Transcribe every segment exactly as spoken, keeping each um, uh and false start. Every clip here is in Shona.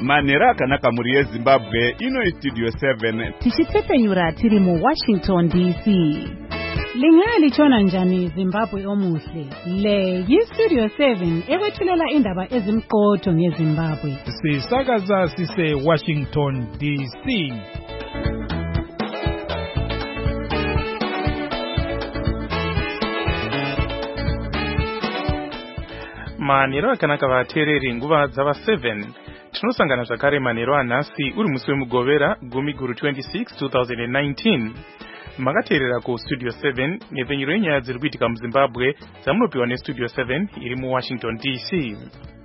manhero akanaka muri yezimbabwe ino studio seven tichitsepenyura tiri mu Washington D C. Lingalitshona njani Zimbabwe omuhle? Le yi-Studio seven ekwethulela indaba ezimqotho ngeZimbabwe. Sisakaza sise Washington D C. Manhero akanaka vateereri nguva dzava seven. Tinosangana zvakare manhero anhasi uri musi wemugovera gumi guru twenty-six twenty nineteen. Makateerera ku Studio seven nepfenyuro yenyaya dziri kuitika muZimbabwe dzamunopiwa neStudio seven iri mu Washington D C.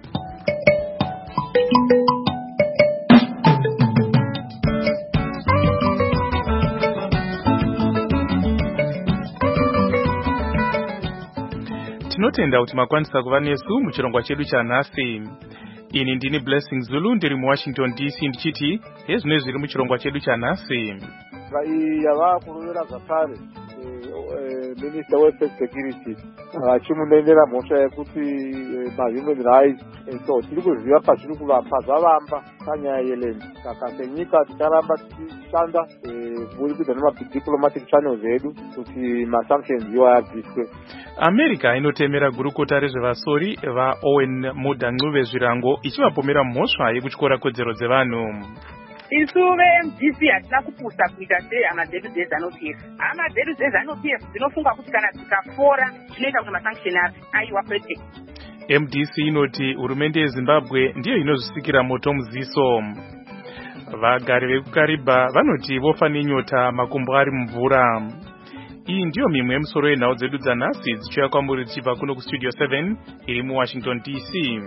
Tinotenda kuti makwanisa kuva nesu muchirongwa chedu chanhasi. Ini ndini Blessing Zulu ndiri mu Washington D C ndichiti hezvino zviri muchirongwa chedu chanhasi. Yava kuruvera zvakare Minister weFirst Security achimunendera mhosva yekuti mahuman rights so tiri kuziva pazviri kuvamba zvavamba panyaya yeland saka senyika ticharamba tichishanda kuburikidza nemadiplomatic channels edu kuti masanctions iwa abviswe. America inotemera gurukota rezvevasori vaOwen Mudanguve Zvirango ichivapomera mhosva yekutyora kodzero dzevanhu. Isu ve-M D C hatina kupusa kuita seamaZanu ZANU P F. AmaZanu ZANU P F dzinofunga kuti kana tikafora zvinoita kuti masanction api aiwa kwete. M D C inoti hurumende yeZimbabwe ndiyo inozvisikira moto muziso. Vagari vekuKariba vanoti vofa nenyota makumbo ari mumvura. Iyi ndiyo mimwe yemusoro yenhau dzedu dzanhasi dzichiuya kwamuri dzichibva kuno kuStudio seven iri mu Washington D C.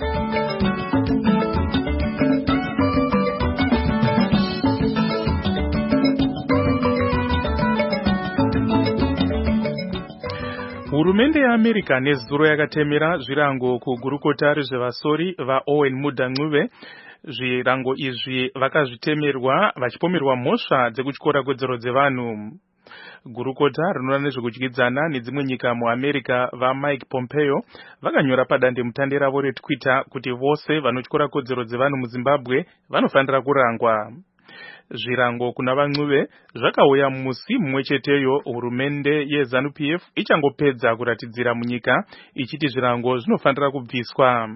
Hurumende yeAmerica nezuro yakatemera zvirango kugurukota rezvevasori vaOwen Mudanguve. Zvirango izvi vakazvitemerwa vachipomerwa mhosva dzekutyora kodzero dzevanhu. Gurukota rinoona nezvekudyidzana nedzimwe nyika muAmerica vaMike Pompeo vakanyora padandemutande ravo reTwitter kuti vose vanotyora kodzero dzevanhu muZimbabwe vanofanira kurangwa. Zvirango kuna vaNguve zvakauya musi mumwe cheteyo hurumende yeZANU P F ichangopedza kuratidzira munyika ichiti zvirango zvinofanira kubviswa.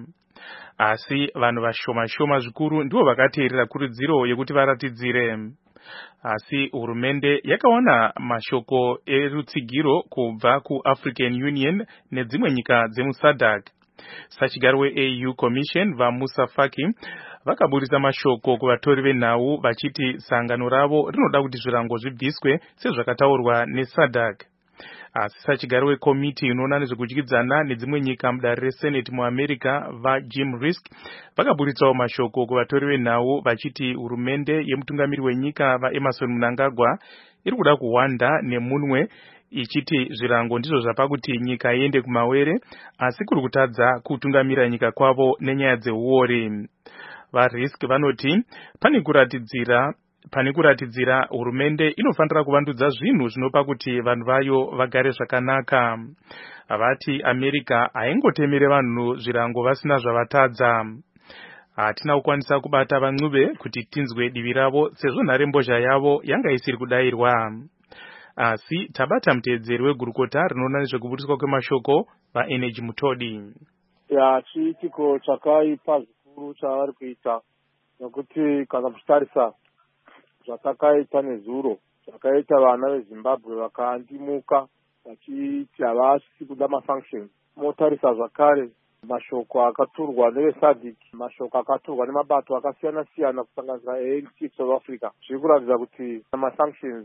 Asi vanhu vashoma shoma zvikuru ndivo vakateerera kurudziro yekuti varatidzire. Asi hurumende yakawana mashoko erutsigiro kubva kuAfrican Union nedzimwe nyika dzemuSADC. Sachigaro weA U Commission vaMusa Faki vakaburisa mashoko kuvatori venhau vachiti sangano ravo rinoda kuti zvirango zvibviswe sezvakataurwa neSADC. Asi sachigaro wekomiti inoona nezvekudyidzana nedzimwe nyika mudare reSenate muAmerica vaJim Risk vakaburitsawo mashoko kuvatori venhau vachiti hurumende yemutungamiri wenyika vaEmerson Mnangagwa iri kuda kuhwanda nemunwe ichiti zvirango ndizvo zvapa kuti nyika iende kumawere asi kuri kutadza kutungamira nyika kwavo nenyaya dzeuori. VaRisk vanoti pane kuratidzira pane kuratidzira hurumende inofanira kuvandudza zvinhu zvinopa kuti vanhu vayo vagare zvakanaka. Vati America haingotemere vanhu zvirango vasina zvavatadza. Hatina kukwanisa kubata vaNguve kuti tinzwe divi ravo sezvo nharembozha yavo yanga isiri kudayirwa. Asi tabata muteedzeri wegurukota rinoona nezvekuburiswa kwemashoko vaEnergy Mutodi. Ya chiitiko chakaipa zvikuru chavari kuita nokuti kana kutarisa zvakakaita nezuro zvakaita vana veZimbabwe vakaandimuka vachiti havasi kuda mafunction. Motarisa zvakare mashoko akaturwa neveSADC, mashoko akaturwa nemabato akasiyana siyana kusanganisira A N C South Africa zviri kuratidza kuti masanctions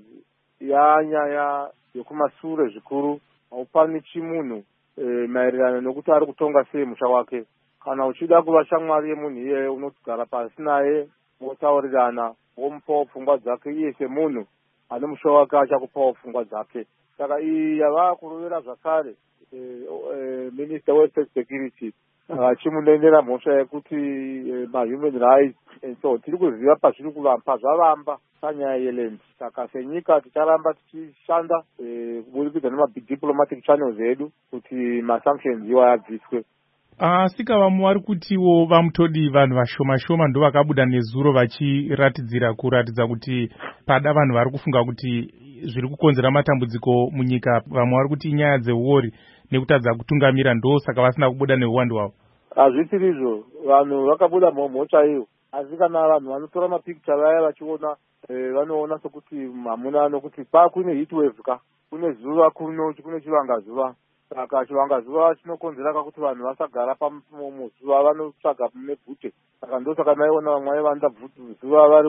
yanyaya yekumashure zvikuru haupani chimunhu e, maererano nokuti ari kutonga sei musha wake. Kana uchida kuva shamwari yemunhu iye unogara pasi naye motaurirana womupawo pfungwa dzake iye semunhu ane musha wake achakupawo pfungwa dzake. Saka iyi yava kuruvera zvakare e, e, Minister weFirst Security achimunendera mhosva yekuti e, mahuman rights and so tiri kuziva pazviri kuvamba zvavamba panyaya yeland saka senyika ticharamba tichishanda kuburikidza nemadiplomatic channels edu kuti masanctions iwa abviswe. asika vamwe vari kutiwo vamutodi vanhu vashoma shoma ndo vakabuda nezuro vachiratidzira kuratidza kuti pada vanhu vari kufunga kuti zviri kukonzera matambudziko munyika, vamwe vari kuti inyaya dzeuori nekutadza kutungamira, ndo saka vasina kubuda neuwandu hwavo. Hazvisiri izvo, vanhu vakabuda mhomho chaiyo, asi kana vanhu vanotora mapikicha vaya vachiona vanoona sokuti hamuna nokuti pa kune heatwave ka kune zuva kuno kune chivangazuva, saka chivangazuva chinokonzera kakuti vanhu vasagara pamuzuva, vanotsvaga nebvute, saka ndosaka maiona vamwe vaivanda zuva vari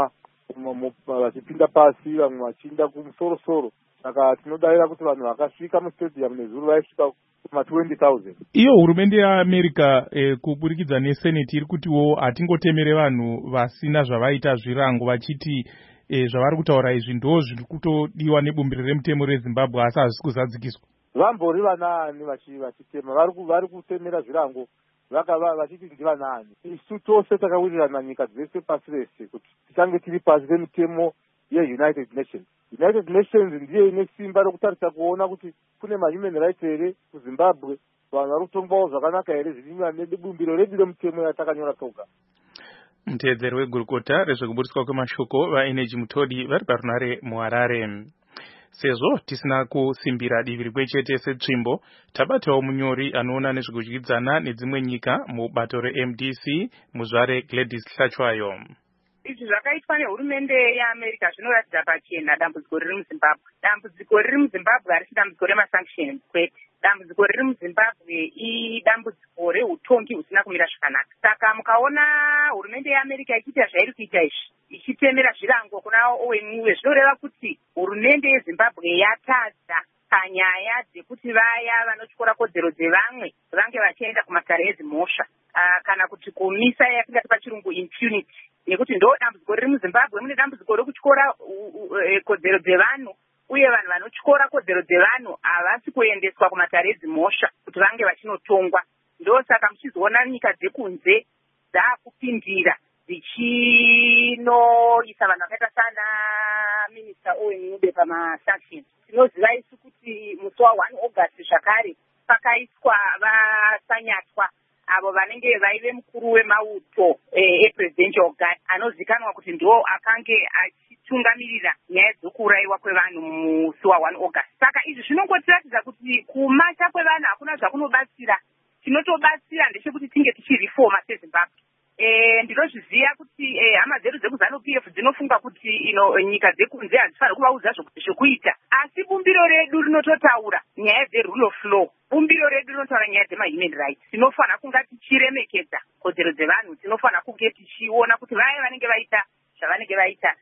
vachipinda pasi, vamwe vachiinda kumusorosoro. Saka tinodavira kuti vanhu vakasvika mustadium nezuro vaisvika kuma twenty thousand. Iyo hurumende yeAmerica eh, kuburikidza neseneti iri kutiwo hatingotemere vanhu vasina zvavaita zvirango, vachiti eh, zvavari kutaura izvi ndo zviri kutodiwa nebumbiro remutemo reZimbabwe asi hazvisi kuzadzikiswa. Vambori vanaani vachitema, vari kutemera zvirango vachiti ndivanaani. Isu tose takawirirana nyika dzese pasi rese kuti tichange tiri pasi remutemo yeUnited Nations. United Nations ndiye ine simba rokutarisa kuona kuti kune mahuman rights here kuZimbabwe, vanhu vari kutongwawo zvakanaka here zviringa nebumbiro redu remutemo yatakanyora toga. Mutedzeri wegurukota rezvekuburiswa kwemashoko vaeneji Mutodi vari parunare muHarare. Sezvo tisina kusimbira divi rimwe chete setsvimbo, tabatawo munyori anoona nezvekudyidzana nedzimwe nyika mubato reM D C muzvare Gladys Hlachwayo. Izvi zvakaitwa nehurumende yeAmerica zvinoratidza pachena dambudziko riri muZimbabwe. Dambudziko riri muZimbabwe harisi dambudziko remasanctions kwete. Dambudziko riri muZimbabwe idambudziko reutongi husina kumira zvakanaka. Saka mukaona hurumende yeAmerica ichiita zvairi kuita izvi, ichitemera zvirango kuna Owen Muwe, zvinoreva kuti hurumende yeZimbabwe yatadza panyaya dzekuti vaya vanotyora kodzero dzevamwe vange vachienda kumatare ezimhosva, uh, kana kuti kumisa yatingati pachirungu impunity. Nekuti ndo dambudziko riri muZimbabwe, mune dambudziko rekutyora kodzero dzevanhu, uye vanhu vanotyora kodzero dzevanhu havasi kuendeswa kumatare ezimhosva kuti vange vachinotongwa. Ndo saka muchizoona nyika dzekunze dzaakupindira dzichinoisa vanhu vakaita sana minista Owen Mube pamasanctions. Tinoziva isu kuti musi wa1 August zvakare pakaiswa vasanyatwa avo vanenge vaive mukuru wemauto epresidential guard anozikanwa kuti ndo akange achitungamirira nyaya dzokuurayiwa kwevanhu musi wa1 August. Saka izvi zvinongotiratidza kuti kumasha kwevanhu hakuna zvakunobatsira. Chinotobatsira ndechekuti tinge tichirifoma seZimbabwe. E, ndinozviziva kuti e, hama dzedu dzekuZANU-P F dzinofunga kuti ino nyika dzekunze hadzifaniri kuvaudza zvokuita, asi bumbiro redu rinototaura nyaya dzerule of law. Bumbiro redu rinotaura nyaya dzemahuman rights. Tinofanira kunga tichiremekedza kodzero dzevanhu, tinofanira kunge tichiona kuti vaya vanenge vaita zvavanenge vaita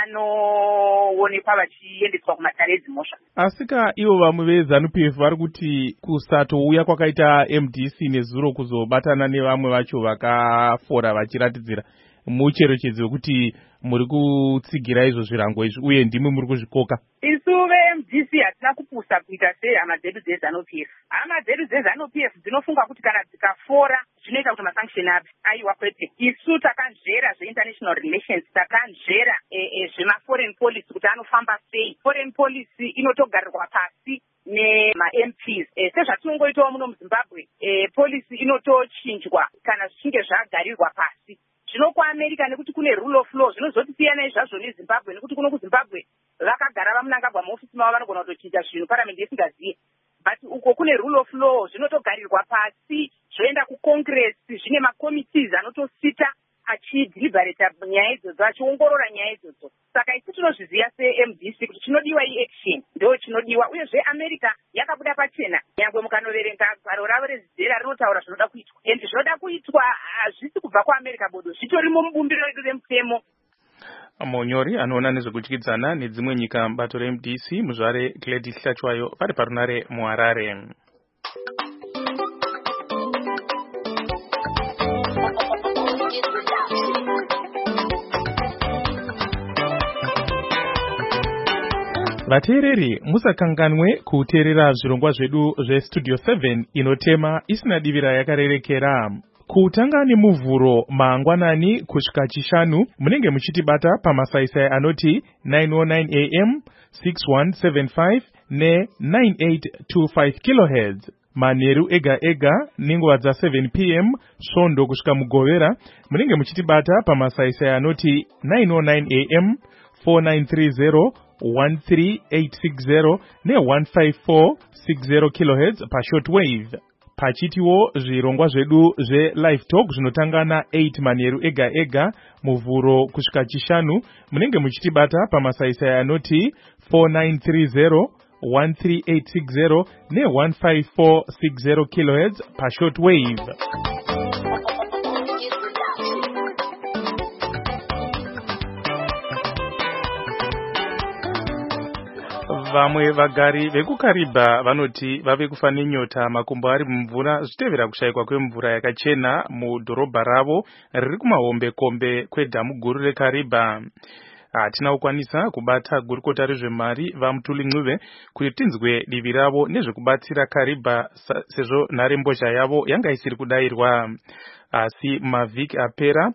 vanoonekwa vachiendeswa kumatare ezimhosva. Asika ivo vamwe veZANU-P F vari kuti kusatouya kwakaita M D C nezuro kuzobatana nevamwe vacho vakafora vachiratidzira mucherechedzo wekuti muri kutsigira izvo zvirango izvi uye ndimwe muri kuzvikoka. Isu veM D C hatina kupusa kuita sehama dzedu dzeZANU-P F. Hama dzedu dzeZANU-P F dzinofunga kuti kana dzikafora zvinoita kuti masanction api. Aiwa kwete. Isu takanzvera zveinternational relations, takanzvera zvemaforeign policy kuti anofamba sei. Foreign policy inotogarirwa pasi nema-M Ps. E, sezvatinongoitawo muno muZimbabwe, e, policy inotochinjwa kana zvichinge zvagarirwa pasi. Zvino kuAmerica nekuti kune rule of law zvinozotosiyana izvazvo neZimbabwe, nekuti kuno kuZimbabwe vakagara vamunangagwa muofisi mavo vanogona kutochinja zvinhu parliament isingaziye. But uko kune rule of law zvinotogarirwa pasi, zvoenda kuCongress, zvine makomitees anotosita achideliberata nyaya idzodzo, achiongorora nyaya idzodzo. Saka isi tinozviziva seM D C kuti chinodiwa i-action ndo chinodiwa, uyezve America yakabuda pachena. Nyangwe mukanoverenga gwaro ravo rezizera rinotaura zvinoda kuitwa, endi zvinoda kuitwa hazvisi kubva kuAmerica bodo, zvitorimo mubumbiro redu remutemo. Munyori anoona nezvekudyidzana nedzimwe nyika mubato reM D C muzvare Gladys Hlachwayo vari parunare muHarare. Vateereri, musakanganwe kuteerera zvirongwa zvedu zveStudio seven inotema isina divira yakarerekera. Kutanga nemuvhuro mangwanani kusvika chishanu munenge muchitibata pamasaisai anoti nine oh nine A M, six one seven five ne nine eight two five kilohertz. manheru ega ega nenguva dza seven p m svondo kusvika mugovera. Munenge muchitibata pamasaisai anoti nine oh nine a m, four nine three zero, one three eight six zero ne one five four six zero kilohertz pashortwave. Pachitiwo zvirongwa zvedu zve-live talk zvinotangana eight manheru ega ega muvhuro kusvika chishanu. Munenge muchitibata pamasaisai anoti four nine three zero, one three eight six zero ne one five four six zero kilohertz pashortwave. Vamwe vagari vekuKariba vanoti vave kufa nenyota makumbo ari mumvura zvichitevera kushayikwa kwemvura yakachena mudhorobha ravo riri kumahombe kombe kwedhamu guru reKariba. Hatina kukwanisa kubata gurukota rezvemari vaMutuli Ncube kuti tinzwe divi ravo nezvekubatsira Kariba sezvo nharembozha yavo yanga isiri kudayirwa. Asi mavhiki apera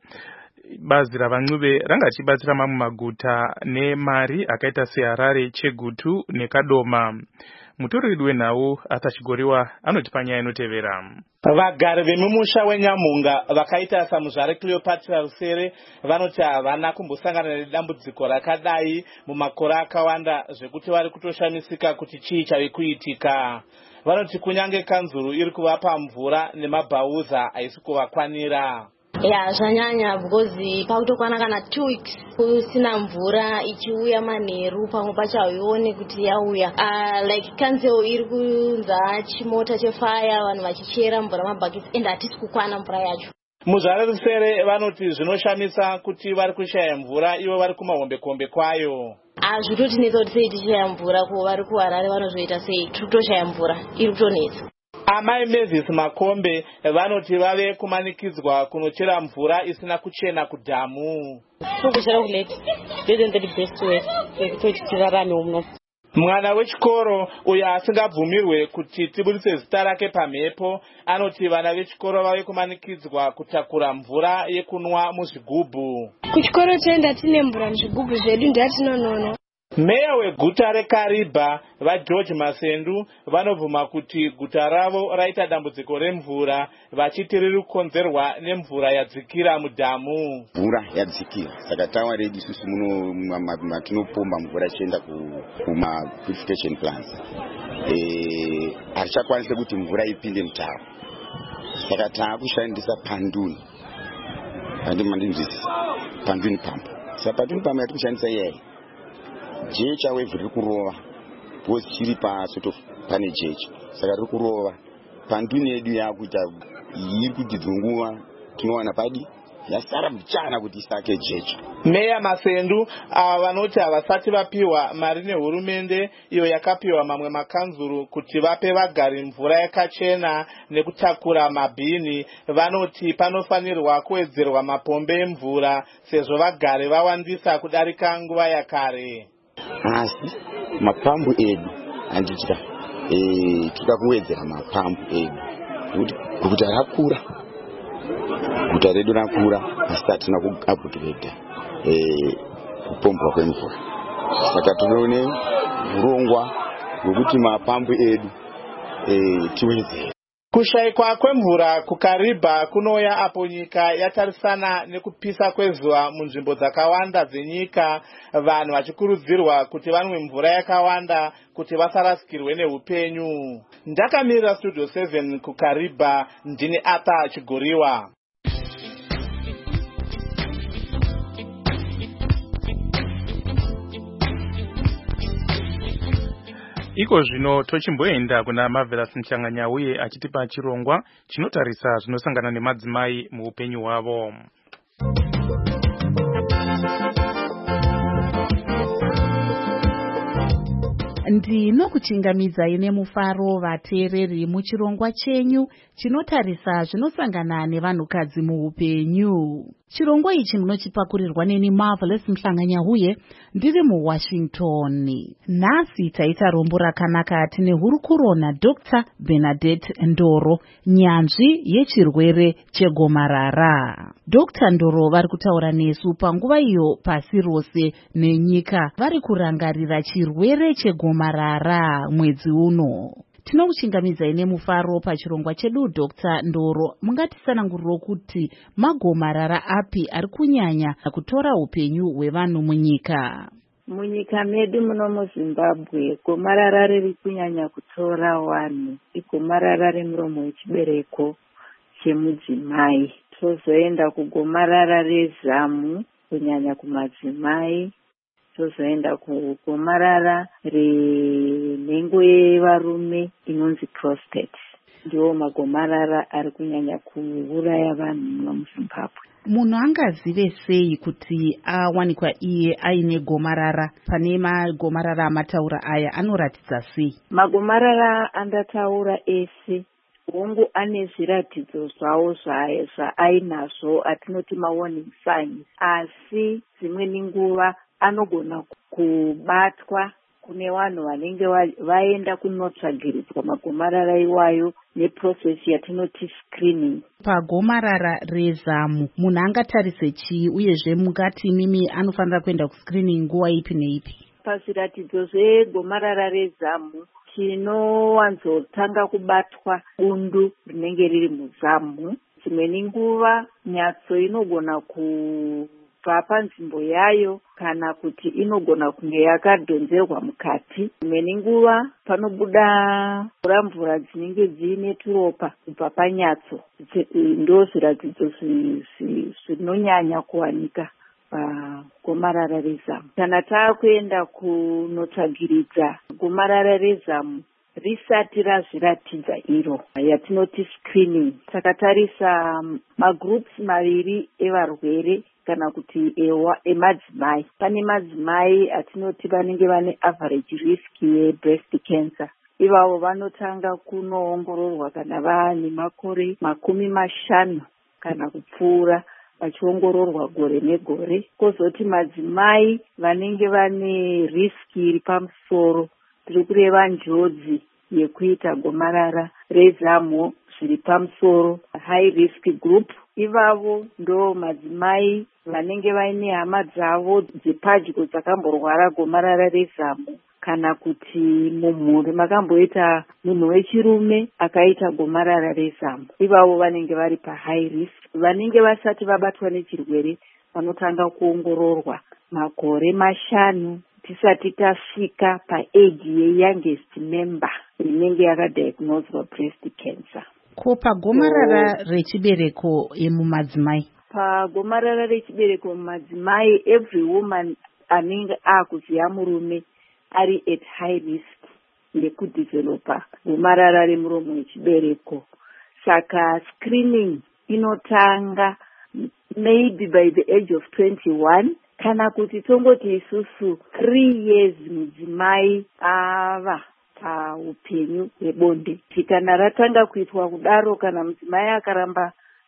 bazi ravaNcube ranga richibatsira mamwe maguta nemari akaita seHarare, Chegutu neKadoma. Mutori wenhau atachigoriwa anoti panyaya inotevera. Vagari vemumusha weNyamunga vakaita samuzvare Cleopatra Rusere vanoti havana kumbosangana nedambudziko rakadai mumakore akawanda zvekuti vari kutoshamisika kuti chii chave kuitika. Vanoti kunyange kanzuru iri kuvapa mvura nemabhauza haisi kuvakwanira. Ya zvanyanya because pakutokwana kana two weeks kusina mvura ichiuya manheru pamwe pacho hauioni kuti yauya. Uh, like kanzeo iri kunza chimota chefire vanhu vachichera mvura mabhaketi ende hatisi kukwana mvura yacho. Muzvare Rusere vanoti zvinoshamisa kuti vari kushaya mvura ivo vari kumahombekombe kwayo. Hazvitotinetsa kuti sei tichaya mvura ko vari kuHarare vanozoita sei tiri kutoshaya mvura iri kutonetsa. Amai Mavis Makombe vanoti vave kumanikidzwa kunochera mvura isina kuchena kudhamu. Kuchera kuleti isn't the best way kuti tirarame muno. Mwana wechikoro uyo asingabvumirwe kuti tibudise zita rake pamhepo anoti vana vechikoro vave kumanikidzwa kutakura mvura yekunwa muzvigubhu. Kuchikoro tenda tine mvura muzvigubhu zvedu ndatinonono. Meya weguta reKariba vaGeorge Masendu vanobvuma kuti guta ravo raita dambudziko remvura vachiti riri kukonzerwa nemvura yadzikira mudhamu. Mvura yadzikira saka tawa redu isusu muno matinopomba mvura ichienda kuma purification plants. Eh hachakwanisa kuti mvura ipinde mutaro. Saka taakushandisa panduni. Andi mandinzisi panduni pump. Saka panduni pump yatikushandisa yeye. Jecha wave riri kurova because chiri pasort of pane jecha saka riri kurova panduni yedu yakuita iri kudzidzunguva tinowana padi yasara mchana kuti isake jecha. Meya Masendu ava vanoti havasati vapiwa mari nehurumende iyo yakapiwa mamwe makanzuru kuti vape vagari mvura yakachena nekutakura mabhini. Vanoti panofanirwa kuwedzerwa mapombe emvura sezvo vagari vawandisa kudarika nguva yakare. Asi mapambu edu anditya eh tuka kuwedzera mapambu edu kuti guta rakura guta redu rakura asi tatina kuupgrade eh kupombwa kwemvura saka tinoone urongwa hwekuti mapambu edu eh tiwedzere. Kushayikwa kwemvura kuKariba kunoya apo nyika yatarisana nekupisa kwezuva munzvimbo dzakawanda dzenyika, vanhu vachikurudzirwa kuti vanwe mvura yakawanda kuti vasarasikirwe neupenyu. Ndakamirira Studio seven kuKariba, ndini Arthur Chigoriwa. Iko zvino tochimboenda kuna Marvelous Mchanganya uye achitipa chirongwa chinotarisa zvinosangana nemadzimai muupenyu hwavo. Ndinokuchingamidzai nemufaro vateereri muchirongwa chenyu chinotarisa zvinosangana nevanhukadzi muupenyu. Chirongwa ichi munochipakurirwa neni Marvelous Mhlanganya uye ndiri muWashington. Nhasi taita rombo rakanaka tine hurukuro naDr Bernadette Ndoro, nyanzvi yechirwere chegomarara. Dr Ndoro vari kutaura nesu panguva iyo pasi rose nenyika vari kurangarira chirwere chegomarara mwedzi uno. Tinokuchingamidzai nemufaro pachirongwa chedu Doctor Ndoro. Mungatisananguriro kuti magomarara api ari kunyanya kutora upenyu hwevanhu munyika? Munyika medu muno muZimbabwe, gomarara riri kunyanya kutora vanhu igomarara remuromo wechibereko chemudzimai. Tozoenda kugomarara rezamu kunyanya kumadzimai. Tozoenda kugomarara renhengo yevarume inonzi prostate. Ndiwo magomarara ari kunyanya kuuraya vanhu muno muZimbabwe. Munhu angazive sei kuti awanikwa iye aine gomarara? Pane magomarara amataura aya anoratidza sei? Magomarara andataura ese hongu ane zviratidzo zvawo zvaainazvo atinoti mawarning signs, asi dzimweni nguva anogona kubatwa kune vanhu vanenge vaenda kunotsvagiridzwa magomarara iwayo neprocess yatinoti screening. Pagomarara rezamu munhu angatarise chii, uyezve mungati mimi anofanira kuenda kuscreening nguva ipi neipi? Pazviratidzo zvegomarara rezamu tinowanzotanga kubatwa bundu rinenge riri muzamu. Dzimweni nguva nyatso inogona kubva panzvimbo yayo kana kuti inogona kunge yakadhonzerwa mukati. Dzimweni nguva panobuda mvura mvura dzinenge dziine turopa kubva panyatso. Ndo zviratidzo zvinonyanya kuwanika pagomarara rezamu. Kana taakuenda kunotsvagiridza gomarara rezamu risati razviratidza iro yatinoti screening, takatarisa magroups maviri evarwere kana kuti ewa emadzimai. Pane madzimai atinoti vanenge vane average risk yebreast cancer. Ivavo vanotanga kunoongororwa kana vaane makore makumi mashanu kana kupfuura, vachiongororwa gore negore. Kozoti madzimai vanenge vane risk iri pamusoro, tiri kureva njodzi yekuita gomarara rezamu zviri pamusoro, high risk group. Ivavo ndo madzimai vanenge vaine hama dzavo dzepadyo dzakamborwara gomarara rezamu, kana kuti mumhuri makamboita munhu wechirume akaita gomarara rezamu. Ivavo vanenge vari pahigh risk. Vanenge vasati vabatwa nechirwere vanotanga kuongororwa makore mashanu tisati tasvika paage yeyoungest member inenge yakadiagnoswa breast cancer. Ko pagomarara so, rechibereko emumadzimai? Pagomarara rechibereko mumadzimai, every woman anenge akuziya murume ari at high risk yekudevelopa gomarara remuromo wechibereko. Saka screening inotanga maybe by the age of twenty-one, kana kuti tongoti isusu three years mudzimai ava paupenyu hwebonde. Kana ratanga kuitwa kudaro, kana mudzimai akaramba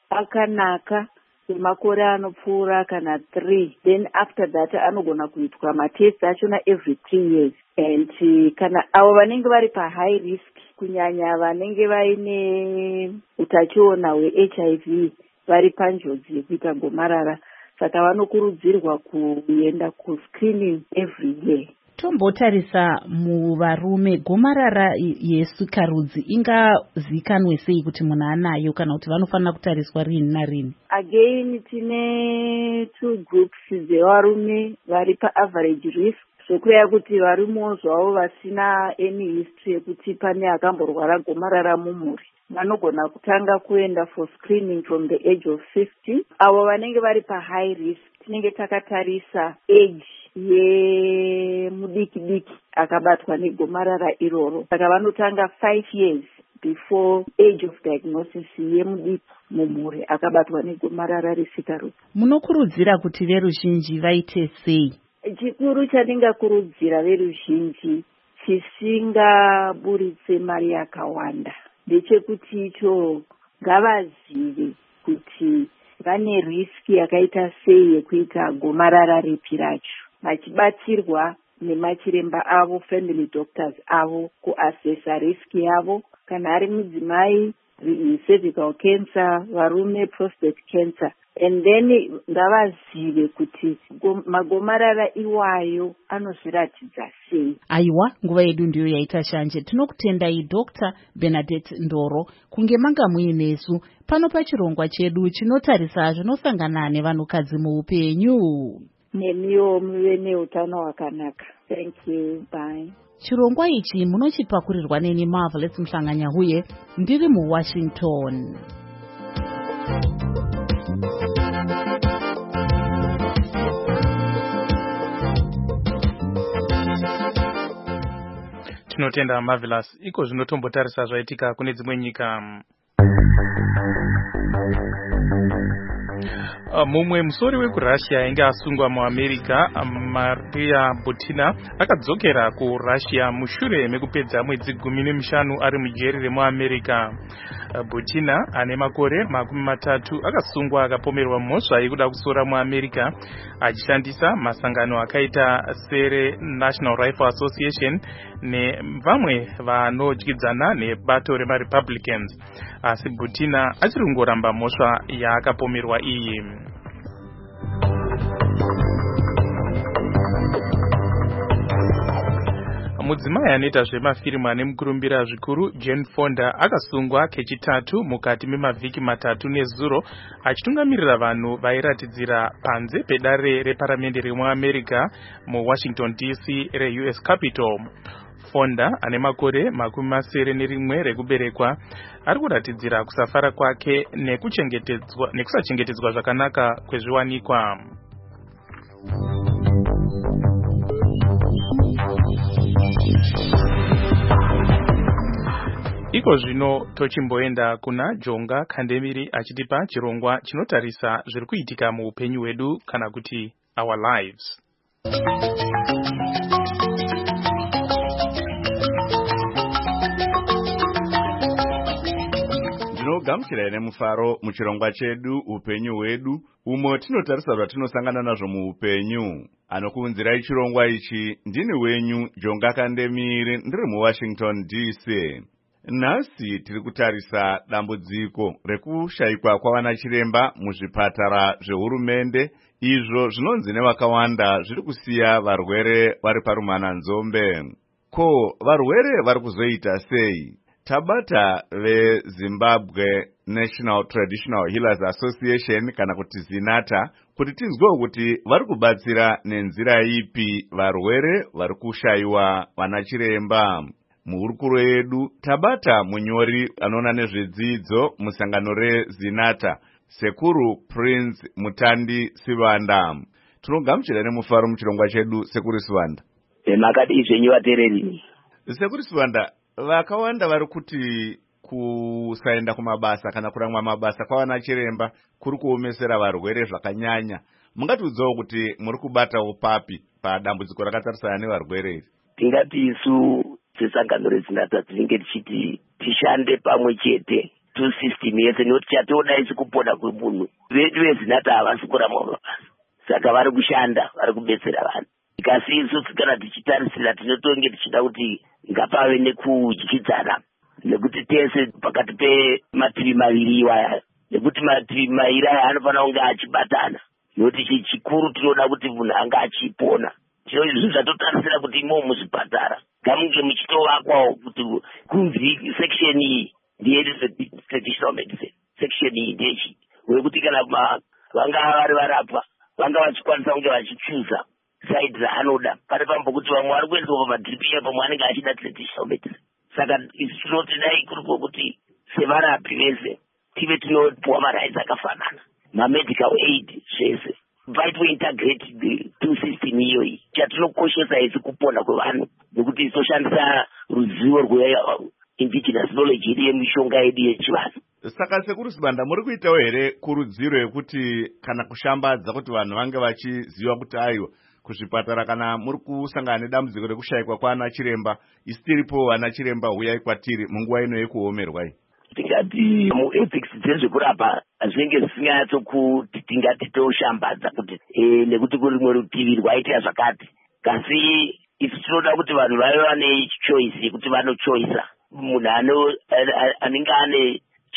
akanaka kwemakore anopfuura kana three, then after that anogona kuitwa matest achona every three years. And kana avo vanenge vari pahigh risk, kunyanya vanenge vaine utachiona hwe-H I V, vari panjodzi yekuita gomarara, saka vanokurudzirwa kuenda kuscreening every year. Tombotarisa muvarume, gomarara yesikarudzi ingazikanwe sei kuti munhu anayo, kana kuti vanofanira kutariswa rini narini? Again, tine two groups dzevarume vari paaverage risk, zvokureva kuti varumewo zvavo vasina any history yekuti pane akamborwara gomarara mumhuri, vanogona kutanga kuenda for screening from the age of fifty. Avo vanenge vari pahigh risk tinenge takatarisa age yemudiki diki akabatwa negomarara iroro, saka vanotanga five years before age of diagnosis yemudiki mumhuri akabatwa negomarara resikarudzi. Munokurudzira kuti veruzhinji vaite sei? Chikuru chandingakurudzira veruzhinji chisingaburitse mari yakawanda ndechekuti icho ngavazive kuti vane riski yakaita sei yekuita gomarara ripi racho, vachibatsirwa nemachiremba avo, family doctors avo, kuasesa riski yavo. Kana ari mudzimai cervical cancer, varume prostate cancer. And then ngavazive kuti magomarara iwayo anozviratidza sei. Aiwa, nguva yedu ndiyo yaita shanje. Tinokutendai Doctor Bernadette Ndoro kunge manga muinesu pano pachirongwa chedu chinotarisa zvinosangana nevanhukadzi muupenyu. Nemiwo muve neutano hwakanaka. Thank you. Bye. Chirongwa ichi munochipakurirwa neni Marvelous Mhlanganyahuye ndiri muWashington. Tinotenda Marvelous. Iko zvinotombotarisa zvaitika kune dzimwe nyika. Mumwe musori wekurussia ainge asungwa muAmerica, Maria Butina, akadzokera kuRussia mushure mekupedza mwedzi gumi nemishanu ari mujeri remuAmerica. Butina ane makore makumi matatu akasungwa akapomerwa mhosva yekuda kusora muAmerica achishandisa masangano akaita sere National Rifle Association nevamwe vanodyidzana nebato remaRepublicans. Asi Butina achiri kungoramba mhosva yaakapomerwa iyi. Mudzimai anoita zvemafirimu ane mukurumbira zvikuru Jane Fonda akasungwa kechitatu mukati memavhiki matatu nezuro achitungamirira vanhu vairatidzira panze pedare reparamende remuAmerica muWashington D C reU S Capitol. Fonda ane makore makumi masere nerimwe rekuberekwa ari kuratidzira kusafara kwake nekuchengetedzwa nekusachengetedzwa zvakanaka kwezviwanikwa. Iko zvino tochimboenda kuna Jonga Kandemiri achitipa chirongwa chinotarisa zviri kuitika muupenyu hwedu kana kuti our lives. Ndinogamuchira ine mufaro muchirongwa chedu upenyu hwedu umo tinotarisa zvatinosangana nazvo muupenyu. Anokuunzirai chirongwa ichi ndini wenyu Jonga Kandemiri ndiri muWashington D C. Nhasi tiri kutarisa dambudziko rekushayikwa kwavanachiremba muzvipatara zvehurumende, izvo zvinonzi nevakawanda zviri kusiya varwere vari parumananzombe. Ko, varwere vari kuzoita sei? Tabata veZimbabwe National Traditional Healers Association kana kuti ZINATA kuti tinzwewo kuti vari kubatsira nenzira ipi varwere vari kushayiwa vanachiremba. Muhurukuro yedu tabata munyori anoona nezvedzidzo musangano reZINATA, Sekuru Prince Mutandi Sivanda. Tinogamuchira nemufaro muchirongwa chedu Sekuru Sivanda. Makadi zvenyu vateereri. Sekuru Sivanda, vakawanda vari kuti kusaenda kumabasa kana kuramwa mabasa kwavanachiremba kuri kuomesera varwere zvakanyanya. Mungatiudzawo kuti muri kubatawo papi padambudziko rakatarisana nevarwere iri? Tingati isu sesangano reZINATA tinenge tichiti tishande pamwe chete tu system yese nekuti chatoda isi kupona kwemunhu. Vedu veZINATA havasi kuramwa mabasa, saka vari kushanda, vari kubetsera vanhu. Kasi isu kana tichitarisira tinotonge tichida kuti ngapave nekudyidzana, nekuti tese pakati pemativi maviri iwaya, nekuti mativi mairi aya anofanira kunge achibatana, nekuti chikuru tinoda kuti munhu anga achipona. Izvi zvatotarisira kuti imo muzvipatara ngamunge muchitovakwawo kuti kunzi section iyi ndiye-traditional medicine, section iyi ndechi wekuti kana vanga vari varapwa vanga vachikwanisa kunge vachichuza side raanoda, pane pambokuti vamwe vari kuendwa pamadhiripi pamwe anenge achida traditional medicine. Saka isi tinoti dai kuri kwokuti sevarapi vese tive tinopuwa marights akafanana, mamedical aid zvese vaitointegrate the two system iyoyi. Chatinokoshesa isi kupona kwevanhu nekuti isoshandisa ruzivo rwe-indigenous knowledge yedu yemishonga yedu yechivanhu. Saka Sekuru Sivanda, muri kuitawo here kurudziro yekuti kana kushambadza kuti vanhu vange vachiziva kuti aiwa kuzvipatara kana muri kusangana nedambudziko rekushayikwa kwaanachiremba, isi tiripo anachiremba huyai kwatiri munguva ino yekuomerwa iyi? Tingati muethics dzezvekurapa zvinenge zvisinganyatsokuti tingati toshambadza kuti eh nekuti kuri rimwe rutivi rwaita zvakati. Kasi isi tinoda kuti vanhu vave vane choice yekuti vanochoisa. Munhu anenge ane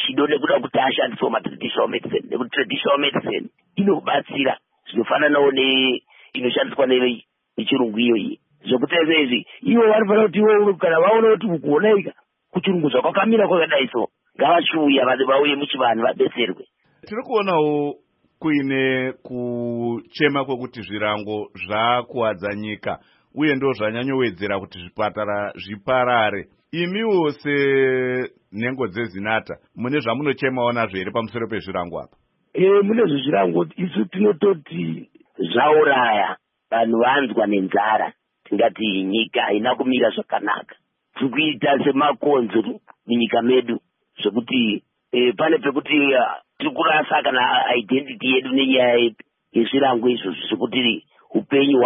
chido nekuda kuti ashandiswa matraditional medicine nekuti traditional medicine inobatsira zvinofananawo inoshandiswa nechirungu iyoyi zvokuti izvi ivo vanofanira kuti ivo kana vaona kuti kuonaika kuchirungu zvakakamira kwakadai so ngavachiuya vauye muchivanhu vabetserwe. Tiri kuonawo kuine kuchema kwekuti zvirango zvakuwadza nyika uye ndo zvanyanyowedzera kuti zvipatara zviparare. Imiwo senhengo dzezinata mune zvamunochemawo nazvo here pamusoro pezvirango apa? E, mune zvezvirango isu tinototi zvauraya vanhu vanzwa nenzara, tingati nyika haina kumira zvakanaka. Tiri kuita semakonzo munyika medu zvokuti e, pane pekuti uh, tiri kurasa kana identity yedu nenyaya yezvirango izvozvo zvokuti upenyu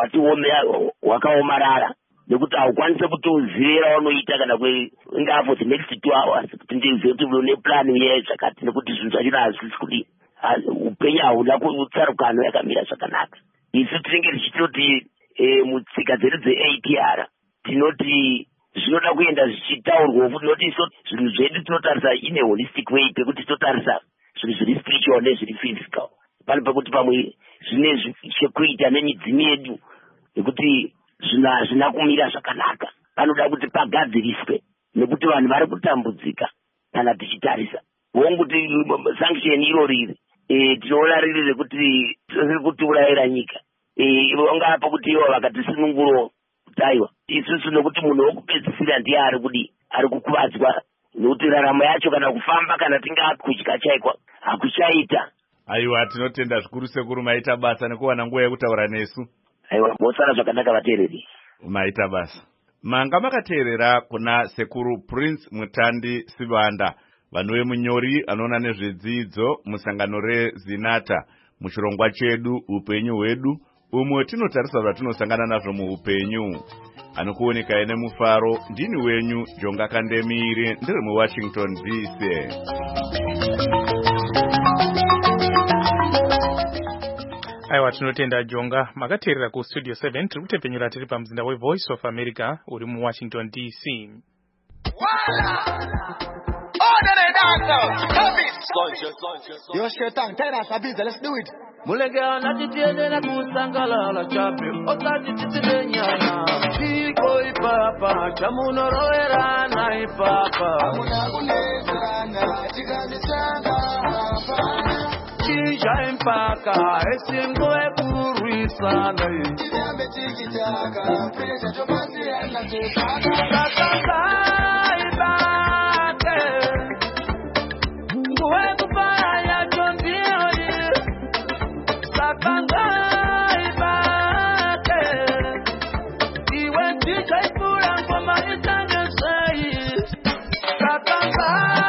hwakaomarara nekuti haukwanise kutozivera wanoita kana ingaa for the next two hours kuti ndizive kuti une plan uye zvakati nekuti zvinhu zvachona hazvisi kuti upenyu hauna kutsarukano yakamira zvakanaka. Isu tinenge tichitoti e, mutsika dzedu dze-A P R tinoti zvinoda kuenda zvichitaurwa futi noti iso zvinhu zvedu tinotarisa in a holistic way pekuti tinotarisa zvinhu zviri spiritual nezviri physical. Pane pekuti pamwe zvine chekuita nemidzimu yedu nekuti zvinhu hazvina kumira zvakanaka. Panoda kuti pagadziriswe nekuti vanhu vari kutambudzika kana tichitarisa vonguti sanction iro riri e, tinoona riri rekuti riri kutiurayira nyika e, vangapo kuti ivo vakatisununguro kuti aiwa isusu nekuti munhu wokupedzisira ndiye ari kudi ari kukuvadzwa nekuti raramo yacho kana kufamba kana tinga kudya chaikwa hakuchaita. Aiwa, tinotenda zvikuru sekuru maita basa nekuwana nguva yekutaura nesu. Aiwa, mosara zvakanaka vateereri. Maita basa. Manga makateerera kuna sekuru Prince Mutandi Sivanda, vanhu vemunyori anoona nezvedzidzo musangano rezinata muchirongwa chedu upenyu hwedu umwe tinotarisa zvatinosangana nazvo muupenyu. Anokuoneka ine mufaro ndini wenyu Jonga Kandemire ndiri muWashington D C. Aiwa, tinotenda Jonga. Makateerera ku Studio seven tiri kutepenyera tiri pamzinda we Voice of America uri mu Washington D C. Yo shetan, tell us a bit, let's do it. Mulega na titiende na kusangala la chape Otati titidenyana Chiko ipapa Chamuno roera na ipapa Amuna kunezana Chigani changa Chinja impaka Esingo ekuruisana Chidambe chikitaka Peja chokasi ana chukana Kakaka ibake Mungu ekupaya chondioni Sakanga ibake Iwe chicha ipura Ngoma itange sei Sakanga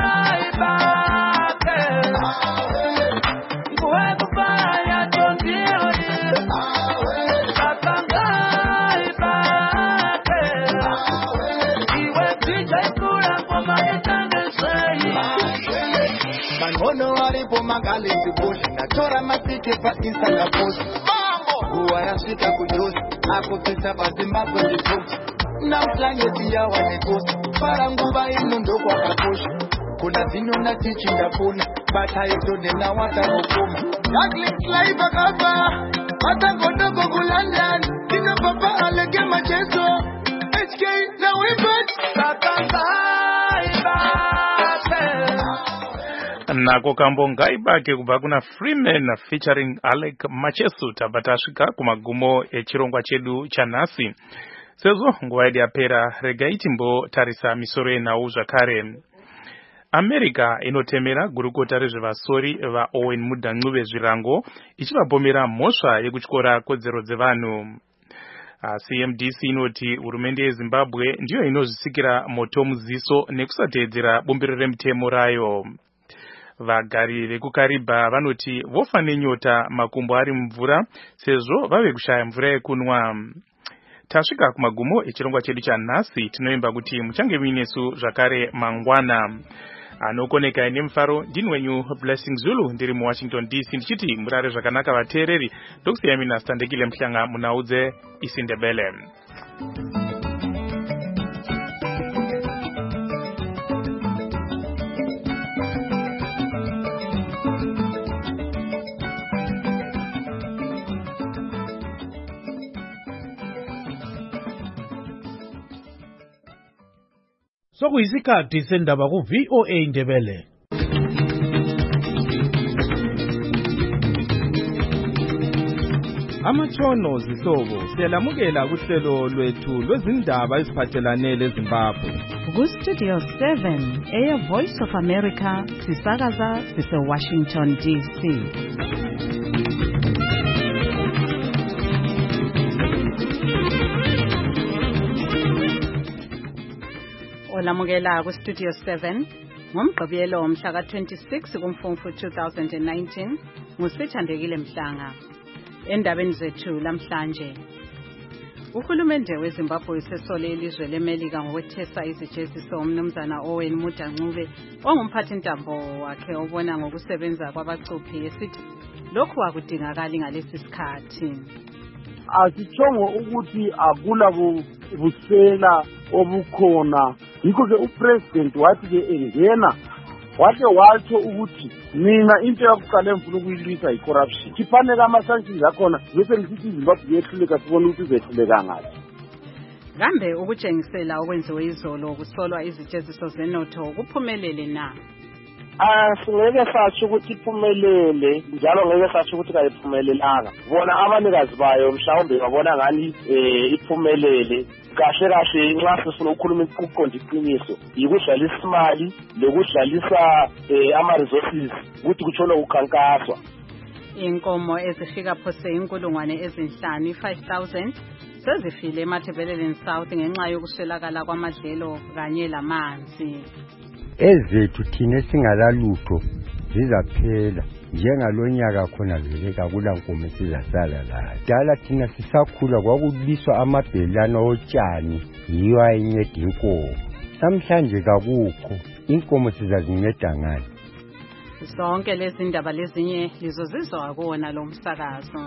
ibake Nguwe kupaya chondioni Sakanga ibake Iwe chicha ipura Ngoma itange sei Mangono walipo magali kibushi Nachora matike pa instaga post Uwa ya shika kujosi Ako pesa pa Zimbabwe jibushi Na mslange siya wanikosi Para nguba inu ndo kwa kapushi Kuna vino na tichi ndapuna Bata yeto nena wata mokuma Naglik laiba kaba Wata kodoko kulandan Tina papa alege macheso H K na wibet Sakanga ibate Nako kambonga ibake kubva kuna Freeman featuring Alec Macheso. Tabva tasvika kumagumo echirongwa chedu chanhasi. Sezvo nguva yedu yapera, regai timbotarisa misoro yenhau zvakare. America inotemera gurukota rezvevasori vaOwen Mudang'uve zvirango ichivapomera mhosva yekutyora kodzero dzevanhu. C M D C inoti hurumende yeZimbabwe ndiyo inozvisikira moto muziso nekusateedzera bumbiro remutemo rayo. Vagari vekuKariba vanoti vofa nenyota makumbo ari mvura sezvo vave kushaya mvura yekunwa. Tasvika kumagumo echirongwa chedu chanhasi, tinoimba kuti muchange muinesu zvakare mangwana. Anokoneka nemufaro ndini wenyu Blessing Zulu ndiri mu Washington D C ndichiti murare zvakanaka vateereri. Ndokusiyamina Standekile Mhlanga munaudze isindebele. Sokuyisikhathi sendaba ku V O A Ndebele. Amatshono zihlobo siyalamukela kuhlelo lwethu lwezindaba eziphathelane leZimbabwe. Ku Studio seven, Air Voice of America, sisakaza sise Washington D C. Olamukela ku Studio seven, ngomgqibelo umhla ka twenty-six kuMfumfu two thousand nineteen, ngusithandekile Mhlanga. Endabeni zethu lamhlanje, uhulumende weZimbabwe sesole ilizwe leMelika ngokwethesa izijeziso umnumzana Owen Muda-Ncube ongumphathintambo wakhe obona ngokusebenza kwabacuphi esithi lokhu akudingakali ngalesi sikhathi. Asitshongo ukuthi akula busela obukhona, yikho ke upresident wathi ke engena wathi watsho ukuthi mina into yokuqala emfuna ukuyilwisa yi-corruption. Kiphaneke ama-sanctions akhona bese ngisithi iZimbabwe yehluleka sibone ukuthi izehluleka ngathi. Kambe ukutshengisela okwenziwe izolo kusolwa izijeziso zenotho kuphumelele na? Asingeke satsho ukuthi iphumelele njalo ngeke satsho ukuthi kayiphumelelanga. Bona abanikazi bayo mhlawumbe babona ngani iphumelele. Kahle kahle nxa sifuna ukukhuluma ukuqonda iqiniso yikudlalisa imali lokudlalisa ama-resources ukuthi kutshona ukukhankaswa. Inkomo ezifika phose inkulungwane ezinhlanu five thousand sezifile eMatabeleland South ngenxa yokuswelakala kwamadlelo kanye lamanzi. Ezethu thina singalalutho zizaphela njengalonyaka khona vele kakula nkomo sizasala la. Dala thina sisakhula kwakuliswa amabhelana otshani yiyo ayinceda inkomo. Namhlanje kakukho, inkomo sizazinceda ngani? Zonke lezi ndaba lezinye lizozizwa kuwona lo msakazo.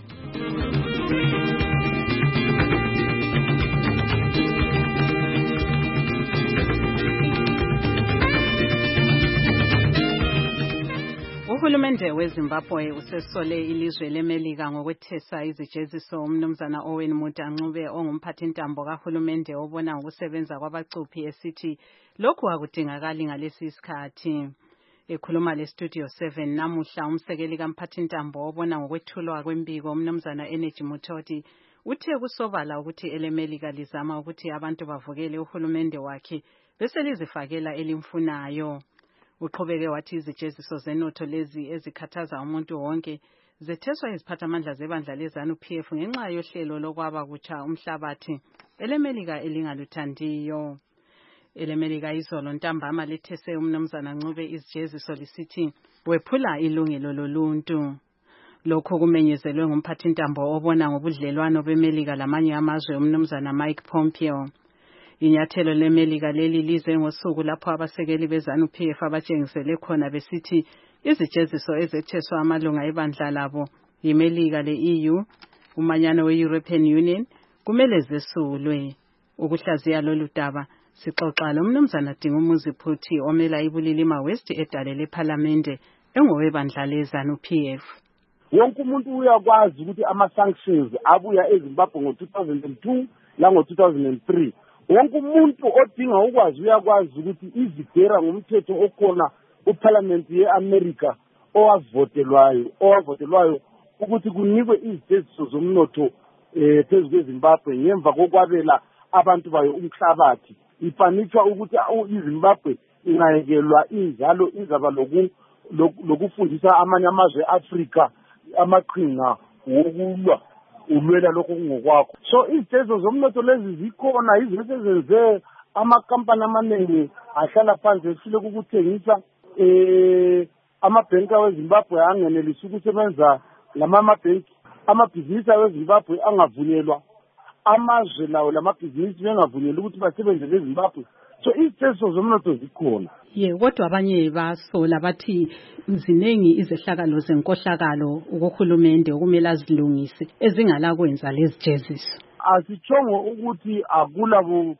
Uhulumende weZimbabwe usesole ilizwe leMelika ngokwethesa izijeziso umnumzana Owen Muda-Ncube ongumphathintambo kahulumende obona ngokusebenza kwabacuphi esithi lokhu akudingakali ngalesi sikhathi. Ekhuluma le Studio seven namuhla umsekeli kamphathintambo obona ngokwethulwa kwembiko umnumzana Energy Mutoti uthe kusobala ukuthi eleMelika lizama ukuthi abantu bavukele uhulumende wakhe bese lizifakela elimfunayo. Uqhubeke wathi izijeziso zenotho lezi ezikhathaza umuntu wonke zetheswa iziphathamandla zebandla leZANU P F ngenxa yohlelo lokwaba kutsha umhlabathi eleMelika elingaluthandiyo. EleMelika izolo ntambama lethese umnumzana Ncube izijeziso lisithi wephula ilungelo loluntu. Lokho kumenyezelwe ngumphathintambo obona ngobudlelwano beMelika lamanye amazwe umnumzana Mike Pompeo. Inyathelo leMelika leli lize ngosuku lapho abasekeli beZANU P F abatshengisele khona besithi izijeziso ezetheswa amalunga ebandla labo yiMelika le-E U, umanyano we-European Union, kumele zesulwe. Ukuhlaziya lolu daba sixoxa lo mnumzana Dingumuzi Phuthi omela iBulilima West edale lePhalamende engowebandla leZANU P F. Wonke umuntu uyakwazi ukuthi ama-sanctions abuya eZimbabwe ngo-two thousand two lango-two thousand three. Wonke umuntu odinga ukwazi uyakwazi ukuthi izigera ngomthetho okhona uParliament ye-America owavotelwayo owavotelwayo ukuthi kunikwe izijeziso zomnotho eh phezu kweZimbabwe ngemva kokwabela abantu bayo umhlabathi. Ifanitsha ukuthi iZimbabwe ingayekelwa injalo izaba loku lokufundisa amanye amazwe eAfrica amaqhinga wokulwa ulwela lokho kungokwakho. So izijeziso zomnotho lezi zikhona izinto ezenze amakampani amaningi ahlala phansi ehlule ukuthengisa eh amabhenki weZimbabwe angenelisa ukusebenza lama mabhenki amabhizinisi weZimbabwe angavunyelwa amazwe lawo lamabhizinisi bengavunyelwa ukuthi basebenze eZimbabwe. So izijeziso zomnotho zikhona. Ye kodwa abanye basola bathi ziningi izehlakalo zenkohlakalo ukuhulumende okumele azilungise ezingala kwenza lezi jeziso. Asitshongo ukuthi akula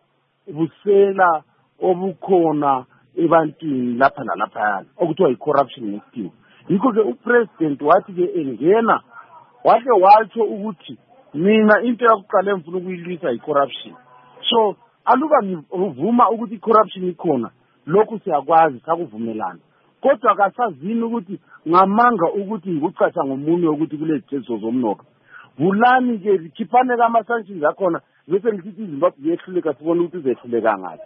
busela obukhona ebantwini lapha nalapha okuthiwa yi-corruption ngesinye. Yikho ke upresident wathi ke engena wathi watsho ukuthi mina into yokuqala emfuna ukuyilwisa yi-corruption. So aluba ngivuma ukuthi i-corruption ikhona lokhu siyakwazi sakuvumelana kodwa kasazini ukuthi ngamanga ukuthi ngikucatsha ngomunye ukuthi kule jezo zomnotho vulani ke khiphane kama-sanctions akhona bese ngithi iZimbabwe yehluleka sibone ukuthi izehluleka ngathi.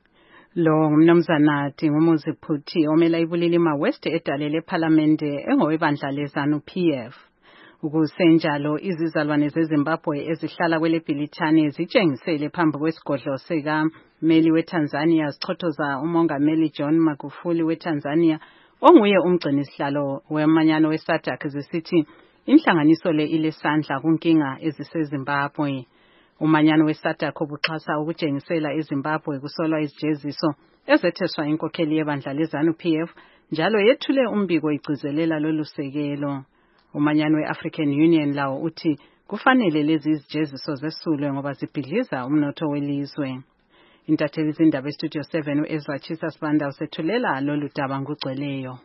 Lo ngumnumzana Dingumuzi Phuthi omela iBulilima West edalele eParliamente engowebandla leZANU P F. Ukusenjalo izizalwane zeZimbabwe ezihlala kwele Bhilithane zitshengisele phambi kwesigodlo sika Meli weTanzania sichothoza umongameli John Magufuli weTanzania onguye umgcini sihlalo wemanyano weSADC zisithi inhlanganiso le ilesandla kunkinga eziseZimbabwe. Umanyano weSADC obuxhasa ukutshengisela eZimbabwe kusolwa izijeziso ezetheswa inkokheli yebandla leZANU P F njalo yethule umbiko igcizelela lolu sekelo. Umanyano we-African Union lawo uthi kufanele lezi izijeziso zesulwe ngoba zibhidliza umnotho welizwe. Intatheli zindaba eStudio seven uEzra Chisa Sibanda usethulela lolu daba ngugcweleyo.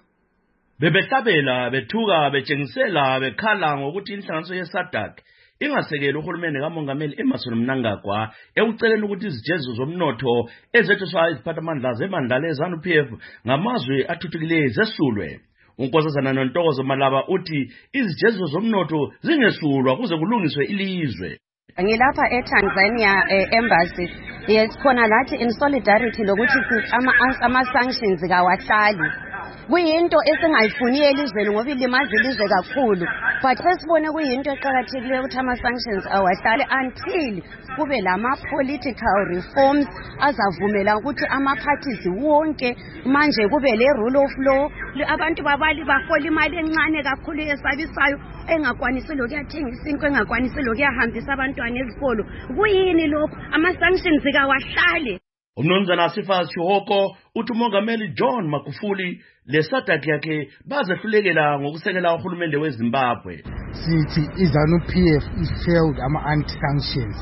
Bebehlabela bethuka betshengisela bekhala ngokuthi inhlanganiso yeSADC ingasekela uhulumende kamongameli Emmerson Mnangagwa ekuceleni ukuthi izijeziso zomnotho ezetheswa iziphathamandla zebandla leZANU P F ngamazwe athuthukileyo zesulwe. Unkosazana Nontokozo Malaba uthi izijeziso zomnotho zingesulwa kuze kulungiswe ilizwe. Ngilapha eTanzania embassy yesikhona lathi in solidarity lokuthi ama ama sanctions kawahlali. Kuyinto esingayifuniye elizweni ngoba ilimaza ilizwe kakhulu but sesibone kuyinto eqhakathekileyo ukuthi ama sanctions awahlali until kube lama political reforms azavumela ukuthi ama parties wonke manje kube le rule of law abantu babali bafola imali encane kakhulu esabisayo engakwanisi lokuyathenga inkwe engakwanisi lokuyahambisa abantwana ezikolo kuyini lokho ama sanctions kawahlali. Umnumzana Sifas Chihoko uthi umongameli John Magufuli leSADC yakhe bazehlulekela ngokusekela uhulumende weZimbabwe. Sithi iZANU P F failed ama anti-sanctions.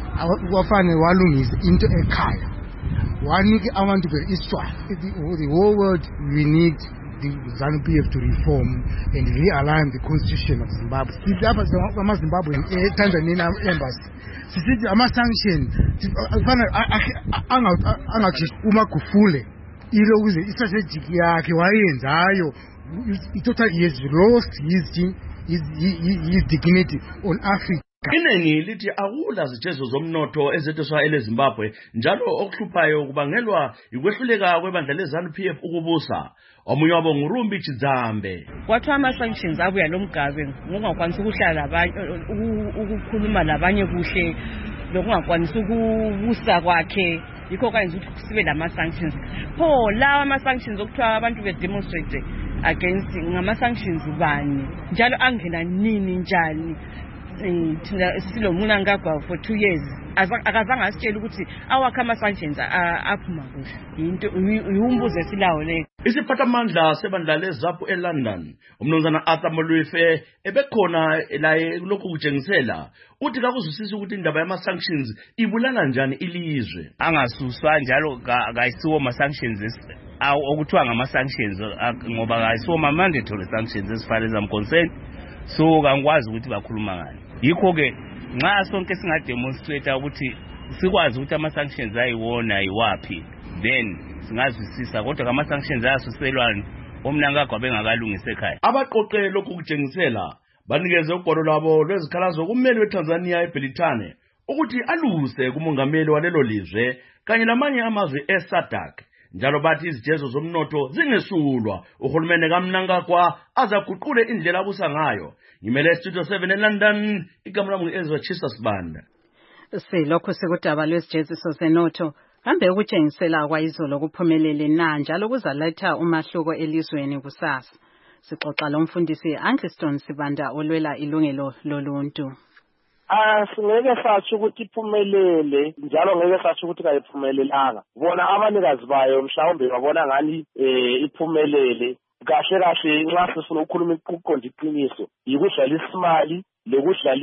Wafane walungisa into ekhaya. Wanike abantu be-Eastward. The whole world we need the ZANU P F to reform and realign the constitution of Zimbabwe. Sithi apha ama-Zimbabwean e-Tanzania embassy. Sithi ama-sanction afana angathi uMagufuli ilo kuze i-strategic yakhe wayenzayo itotal he has lost his his his dignity on Africa. Iningi lithi akula zijezo zomnotho ezetheswa eleZimbabwe njalo okuhluphayo kubangelwa ukwehluleka kwebandla leZANU P F ukubusa. Omunye wabo nguRumbi Chidzambe. Kwathiwa ama-sanctions abuya lomgabe ngokungakwanisa ukuhlala labanye ukukhuluma labanye kuhle lokungakwanisa ukubusa kwakhe yikho kanje ukuthi sibe lama-sanctions. Pho lawa ama-sanctions okuthiwa abantu be-demonstrate against ngama-sanctions bani njalo angena nini njani thina silo Mnangagwa for two years akazange asitshela ukuthi awakha ama-sanctions aphuma kuhle yinto uyumbuzo esilawo le. Isiphathamandla sebandla leZAPU eLondon umnumzana Arthur Molwefe ebekhona la lokhu kutshengisela uthi kakuzwisisa ukuthi indaba yama-sanctions ibulala njani ilizwe. Angasuswa njalo kayisiwo ama-sanctions okuthiwa ngama-sanctions ngoba kayisiwo ma-mandatory sanctions as far as I'm concerned, so kangikwazi ukuthi bakhuluma ngani. Yikho ke nxa sonke singademonstrate ukuthi sikwazi ukuthi ama-sanctions ayiwona yiwaphi then singazwisisa kodwa ama-sanctions ayasuselwani oMnangagwa bengakalungisa ekhaya. Abaqoqe lokhu kutshengisela banikeze ugwalo lwabo lwezikhalazo kummeli weTanzania eBhilithane ukuthi aluse kumongameli walelo lizwe kanye namanye amazwe eSADC njalo bathi izijezo zomnotho zingesulwa uhulumende kaMnangagwa azaguqule indlela abusa ngayo. Ngimele Studio seven eLondon igama lami ngu-Ezra Chisa Sibanda. Silokhu sikudaba lwezijeziso zenotho hambe ukutshengisela kwayizolo kuphumelele na njalo kuzaletha umahluko elizweni kusasa. Sixoxa lo mfundisi Ankliston Sibanda olwela ilungelo loluntu. Ah singeke sathi ukuthi iphumelele njalo ngeke sathi ukuthi kayiphumelelanga. Bona abanikazi bayo mhlawumbe babona ngani eh iphumelele kahle kahle nxa sifuna ukukhuluma ukuqonda iqiniso yikudlalisa imali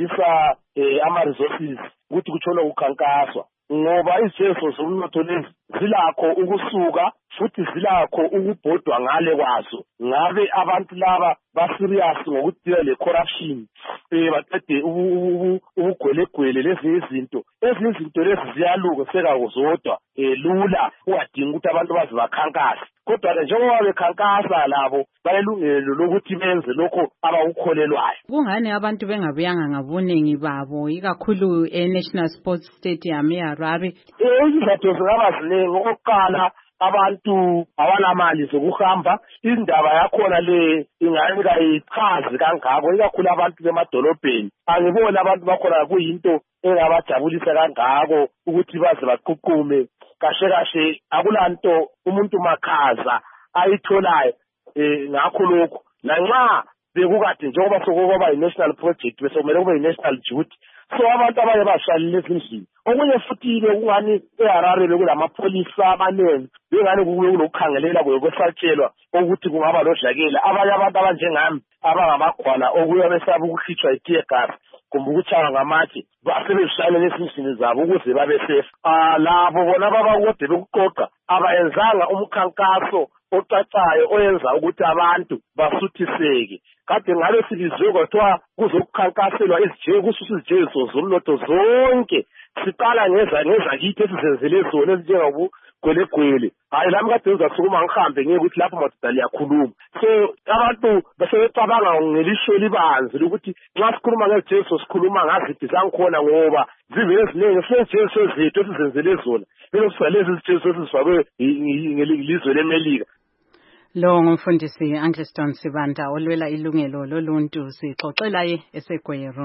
lokudlalisa ama resources ukuthi kutshona ukhankaswa ngoba izijeziso zomnotho lezi zilakho ukusuka futhi zilakho ukubhodwa ngale kwazo. Ngabe abantu laba baserious ngokudila le corruption eh baqede ubugwelegwele lezi izinto. Ezi izinto lezi ziyaluka seka zodwa eh lula ungadinga ukuthi abantu bazi bakhankasa. Kodwa ke njengoba bekhankasa labo bayelungelo lokuthi benze lokho abakukholelwayo. Kungani abantu bengabuyanga ngabuningi babo ikakhulu e-National Sports Stadium eHarare? Eh izathu zingaba ziningi. Okokuqala abantu awanamali zokuhamba, indaba yakhona le inganika ichazi kangako ikakhulu abantu bemadolobheni. Angibona abantu bakhona kuyinto engabajabulisa kangako ukuthi baze baququme kashe kashe akulanto umuntu makhaza ayitholayo eh ngakho lokho lanxa bekukade njengoba sokuba i-national project bese kumele kube i-national duty. So abantu abanye bashalile ezindlini. Okunye futhi bekungani eHarare bekulamapolisa abanengi bengani kulokukhangelela kwesatshelwa ukuthi kungaba lodlakela. Abanye abantu abanjengami abangamagwala okuya besaba ukukhitshwa i-tear gas kumbe ukuchaya ngamatshe basebenzisana ezindlini zabo ukuze babe safe. Ah labo bona babakode bekuqoqa abayenzanga umkhankaso ocacayo oyenza ukuthi abantu basuthiseke. Kade ngabe silizwe kwathiwa kuzokukhankaselwa izije kususa izijezo zomnotho zonke. Siqala ngeza ngeza kithi esizenzele zona ezinjengabu gwelegwele. Hayi lami kade ngizasukuma ngihambe ngeke ukuthi lapho madoda liyakhuluma. So abantu basebecabanga ngelisho libanzi ukuthi nxa sikhuluma ngejezo sikhuluma ngaziphi zangikhona ngoba zivele eziningi sejezo zethu esizenzele zona. Bese sisalezi izijezo esizifakwe ngelizwe leMelika. Lo ngumfundisi Angliston Sibanda olwela ilungelo loluntu sixoxela ye eseGweru.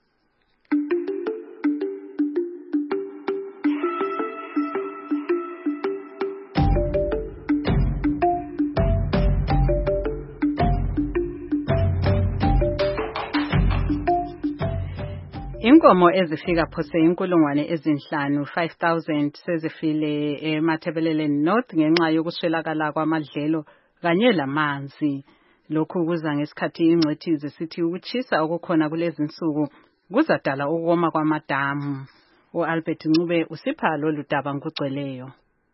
Inkomo ezifika phose inkulungwane ezinhlanu five thousand sezifile eMathebeleleni North ngenxa yokuswelakala kwamadlelo kanye lamanzi. Lokhu kuza ngesikhathi ingcwethi zisithi ukuchisa okukhona kulezi insuku kuzadala ukoma kwamadamu. uAlbert Ncube usipha lolu daba ngugcweleyo.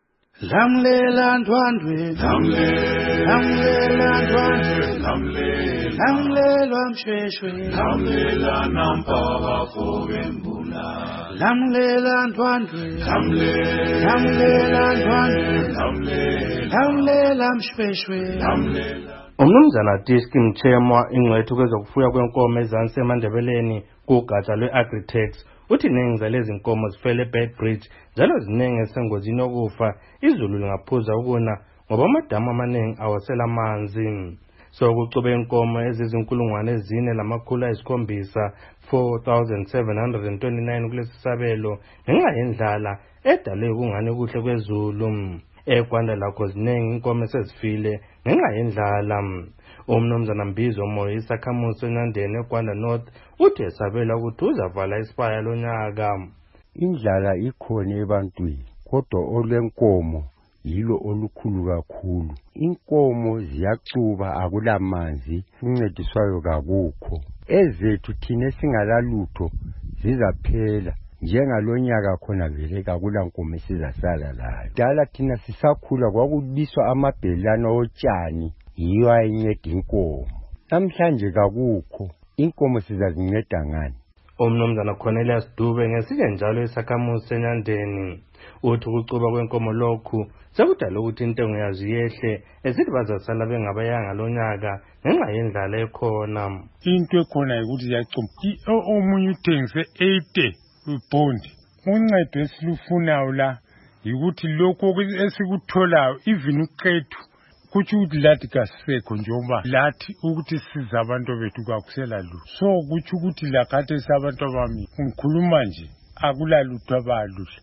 Lamlela ndwandwe lamlela lamlela ndwandwe lamlela lamlela mshweshwe lamlela nampaka fobembula lamlela ndwandwe lamlela lamlela ndwandwe lamlela lamlela mshweshwe lamlela. Umnumzana Diski Mchemwa ingcwethu kwezokufuya kwenkomo ezansi eMandebeleni kugatsha lwe-Agritex uthi iningi zalezi nkomo zifele eBedbridge njalo ziningi esengozini yokufa izulu lingaphuza ukuna ngoba amadamu amaningi awasela amanzi. So kucube inkomo ezizinkulungwane ezine lamakhulu ayisikhombisa four thousand seven hundred twenty-nine kulesi sabelo ngenxa yendlala edalwe kungani kuhle kwezulu. eGwanda lakho ziningi inkomo esezifile ngenxa yendlala. Umnumzana Mbizo Moyo isakhamuzi eNandeni eGwanda North uthi esabela ukuthi uzavala isipaya lonyaka. Indlala ikhona ebantwini kodwa olwenkomo yilo olukhulu kakhulu. Inkomo ziyacuba akulamanzi uncediswayo kakukho. Ezethu thina singalalutho zizaphela. Njengalonyaka khona vele kakula nkomo esizasala layo. Dala thina sisakhula kwakubiswa amabhelana otshani yiyo ayinceda inkomo. Namhlanje kakukho. Inkomo sizazinceda ngani? Umnumzana Cornelius Dube ngesinye njalo isakhamuzi seNandeni uthi ukucuba kwenkomo lokhu sekudala ukuthi intengo yazo yehle esithi bazasala bengabayanga lonyaka ngenxa yendlala ekhona. Into ekhona ukuthi ziyacumba omunye uthengise eighty bond. Uncedo esilufunayo la yikuthi lokho esikutholayo even uqethu kuthi ukuthi lathi kasekho njengoba lathi ukuthi siza abantu bethu kakusela lutho. So kuthi ukuthi lakade sabantu abami ngikhuluma nje akulalutho abaluhle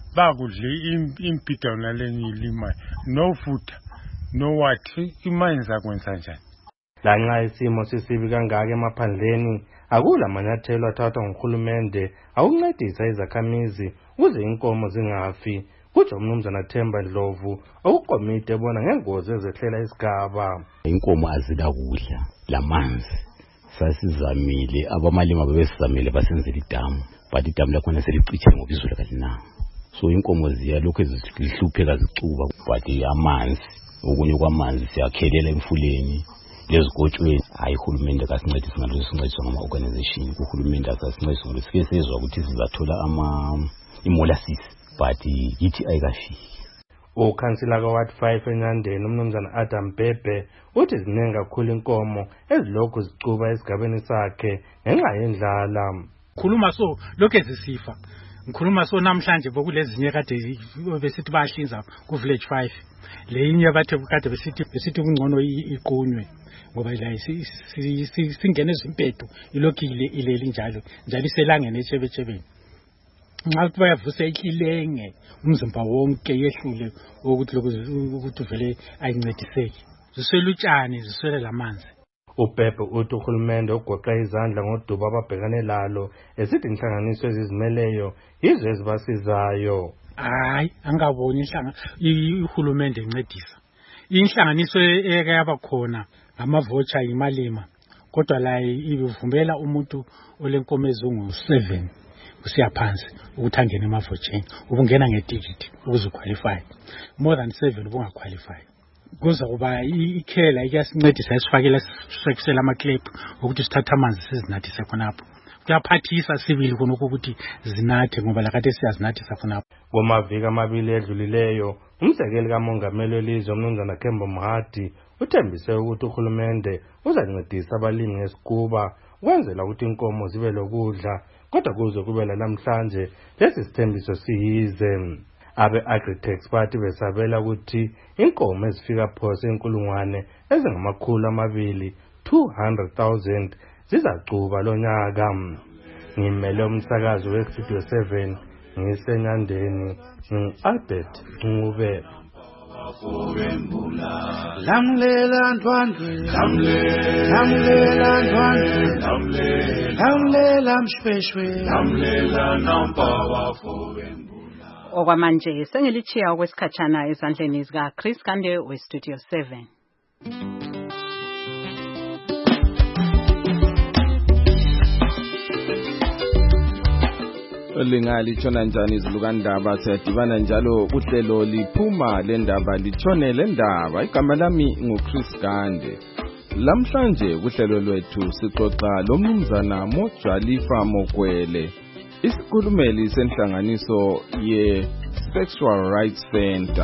bakudle impida nalenye ilima no futha no wathi imanje zakwenza njani. Lanxa isimo sisibi kangaka emaphandleni akula manyathelo athathwa nguhulumende awuncedisa izakhamizi ukuze inkomo zingafi. Kuthi umnumzana Themba Ndlovu okukomite ebona ngengozi ezehlela isigaba. Inkomo azida kudla lamanzi sasizamile abamalima babesizamile basenzela idamu but idamu lakhona seliciche ngoba izulu kalina. so inkomo ziyalokhu zihlupheka zicuba but amanzi okunye kwamanzi siyakhelela emfuleni lezigotshweni hayi uhulumende kasincedise ngalo sincediswa ngama organization uhulumende akasincedise ngalo sike sezwa ukuthi sizathola ama imolasses but yithi ayikafiki. Ukhansila kaWard five eNyandeni umnumzana Adam Bhebhe uthi ziningi kakhulu inkomo ezilokhu zicuba esigabeni sakhe ngenxa yendlala. Khuluma so lokho ezisifa ngikhuluma so namhlanje bokulezinye kade besithi bayahlinza ku village five leyinye bathe kade besithi besithi kungcono iqunywe ngoba la singene ezimpedu ilokile ileli njalo njalo iselangene echebechebeni nxa kubayavusa ikilenge umzimba wonke yehlule ukuthi ukuthi vele ayincediseki ziselutshani ziswele lamanzi. uBhebhe uthi uhulumende ugoqa izandla ngoduba ababhekane lalo esithi inhlanganiso ezizimeleyo yizo ezibasizayo. Hayi angaboni inhlanga ihulumende encedisa inhlanganiso eke yabakhona ngamavocha imalima kodwa la ivumbela umuntu olenkomo ezungu seven kusiya phansi ukuthi angene emavocheni ubungena ngeticket ukuze qualify more than seven ubunga qualify kuza kuba ikhela iyasincedisa esifakela sisekusela ama clip ukuthi sithatha amanzi sizinathise khonapho kuyaphathisa sibili khonoko ukuthi zinathe ngoba lakade siyazinathisa khonapho. Ngomaviki amabili edlulileyo umsekeli kamongameli welizwe umnumzana Kembo Mohadi uthembise ukuthi uhulumende uzancedisa abalimi ngesikuba ukwenzela ukuthi inkomo zibe lokudla kodwa kuze kube namhlanje lesi sithembiso siyize. Abe Agritex bathi besabela ukuthi inkomo ezifika phose inkulungwane ezingamakhulu amabili two hundred thousand zizacuba lonyaka. Ngimele umsakazo weStudio seven ngiseNyandeni ngi-Albert Ncube. Lamlela ntwandwe lamlela ntwandwe lamlela mshweshwe lamlela nampa wafowembula. Okwamanje sengilichiya okwesikhatshana ezandleni zika Chris Kande weStudio seven. Lingali chona njani izilukandaba siyadibana njalo kuhlelo liphuma lendaba litshone lendaba igama lami nguChris Kande. Lamhlanje kuhlelo lwethu sixoxa lomnumzana Mojalifa Mokwele isikhulumeli senhlanganiso ye Sexual Rights Center.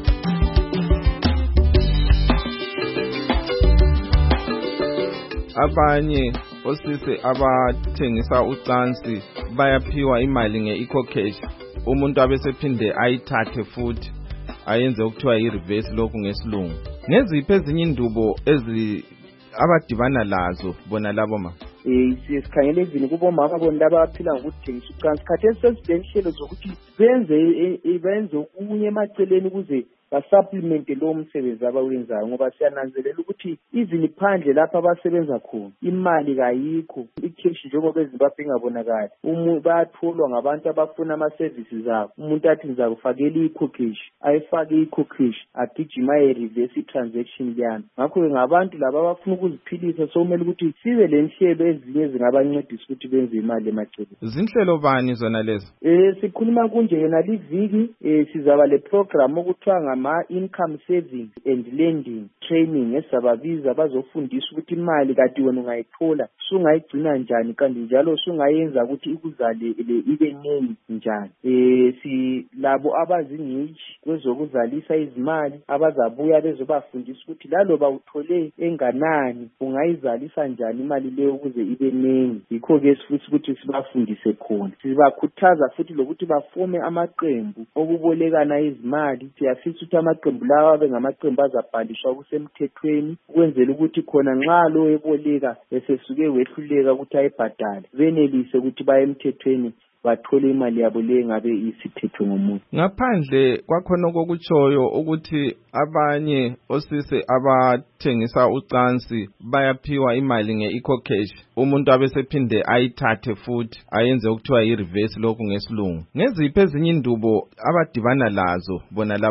Abanye osise abathengisa ucansi bayaphiwa imali nge-eco cash umuntu abesephinde ayithathe futhi ayenze ukuthiwa yi-reverse lokhu ngesilungu. Ngeziphi ezinye indubo ezi abadibana lazo bona labo ma? Eh sikhangele izini kubomama bona abaphila ngokuthengisa ucansi khathesi sezidenhlelo zokuthi benze benze okunye emaceleni ukuze basupplement lo msebenzi abawenzayo ngoba siyananzelela ukuthi izini phandle lapha abasebenza khona imali kayikho icash njengoba eZimbabwe ingabonakala umuntu bayatholwa ngabantu abafuna ama services abo umuntu athi ngizakufakela i-cash ayifake i-cash agijima e-reverse transaction yana ngakho ngabantu laba abafuna ukuziphilisa so kumele ukuthi sibe lenhlelo ezinye ezingabancedisa ukuthi benze imali emaceleni. Zinhlelo bani zona lezo? Eh sikhuluma kunje yena liviki eh sizaba le program okuthiwa ma income savings and lending training esababiza bazofundisa ukuthi imali kade wena ungayithola sungayigcina njani kanti njalo sungayenza ukuthi ikuzale ibe ningi njani. Eh si labo abazingcitshi kwezokuzalisa izimali abazabuya bezobafundisa ukuthi laloba uthole enganani ungayizalisa njani imali leyo ukuze ibe ningi. Yikho ke sifuthi ukuthi sibafundise khona sibakhuthaza futhi lokuthi bafome amaqembu okubolekana izimali siyafisa ukuthi amaqembu lawa bengamaqembu azabhalishwa kusemthethweni ukwenzela ukuthi khona nxa lo eboleka esesuke wehluleka ukuthi ayibhadale benelise ukuthi baye emthethweni bathole imali yabo le ngabe isithethwe ngomuntu. Ngaphandle kwakhona kokutshoyo ukuthi abanye osise abathengisa ucansi bayaphiwa imali nge-eco cash umuntu abesephinde ayithathe futhi ayenze ukuthiwa yi-reverse lokhu ngesilungu. Ngeziphi ezinye indubo abadibana lazo bona labo ma?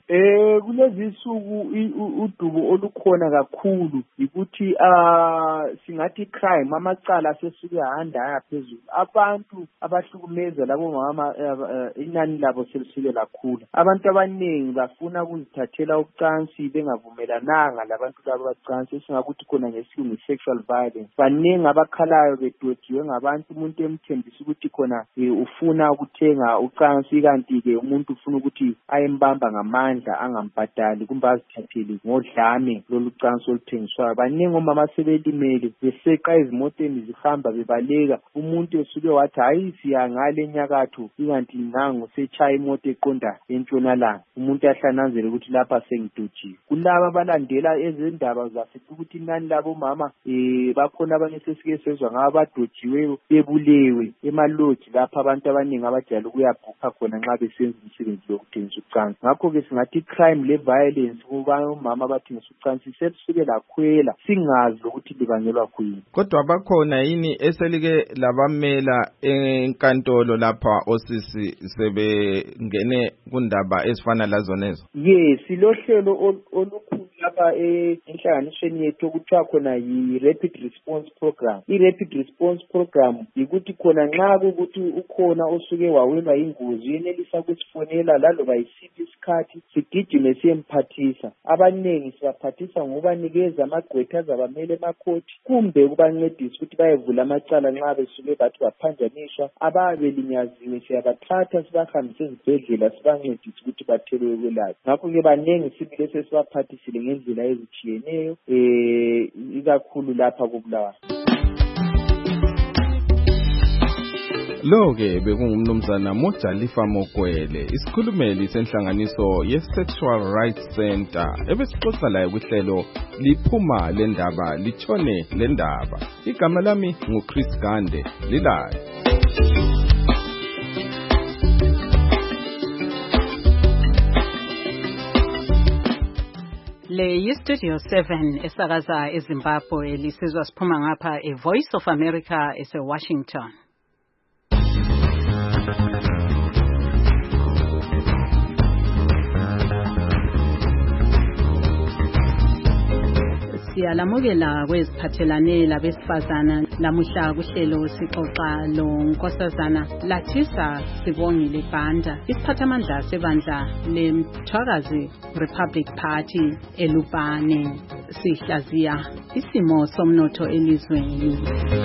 Eh kulezi insuku udubo olukhona kakhulu ukuthi ah singathi crime amacala asesuke ahanda ayaphezulu abantu abahlukumeza labo mama inani labo selisike lakhulu abantu abaningi bafuna ukuzithathela ucansi bengavumelananga labantu labo bacansi singakuthi khona ngesilungu sexual violence baningi abakhalayo bedodiwe ngabantu umuntu emthembisa ukuthi khona ufuna ukuthenga ucansi kanti ke umuntu ufuna ukuthi ayembamba ngamandla angambhadali kumbe azithathele ngodlame lolu cansi oluthengiswayo baningi omama sebelimele beseqa izimoteni zihamba bebaleka umuntu esuke wathi hayi siya ngale enyakatho ikanti nangu sechaya imoto eqonda entshonalanga umuntu ahlananzele ukuthi lapha sengidujiwe kulaba abalandela ezindaba zasethi ukuthi inani labo mama eh bakhona abanye sesike sezwa ngabadojiweyo bebulewe emaloji lapha abantu abaningi abajala ukuyabhukha khona nxa besenza umsebenzi wokuthengisa ucansi ngakho ke singathi crime le violence kuba umama abathengisa ucansi sesuke lakhwela singazi ukuthi libangelwa kuyini kodwa bakhona yini eselike labamela enkantolo lapha osisi sebengene kundaba ezifana lazonezo yes silohlelo olukhulu lapha enhlanganisweni yethu okuthiwa khona yi-rapid response program i-rapid response program yikuthi khona nxa kukuthi ukhona osuke wawelwa ingozi yenelisa ukusifonela laloba yisiphi isikhathi sigijime siyemphathisa abaningi sibaphathisa ngokubanikeza amagqwetha azabamele emakhoti kumbe ukubancedisa ukuthi bayevula amacala nxa besuke bathi baphanjaniswa ababelinyaziwe siyabathatha sibahambise ezibhedlela sibancedise ukuthi bathelwe ukwelatshwa ngakho-ke baningi sibile sesibaphathisile ngendlela ezitshiyeneyo eh ikakhulu lapha koBulawayo. Lo-ke bekungumnumzana Mojalifa Mokwele isikhulumeli senhlanganiso ye-Sexual Rights Center ebesixoxa laye kuhlelo liphuma lendaba litshone lendaba igama lami nguChris Gande lilayo Le yi-Studio seven esakaza eZimbabwe lisizwa siphuma ngapha e-Voice of America ese-Washington. Siyalamukela kweziphathelane labesifazana lamuhla kuhlelo sixoxa lo nkosazana Lathisa Sibongile Banda isiphathamandla sebandla leMthwakazi Republic Party eLupane sihlaziya isimo somnotho elizweni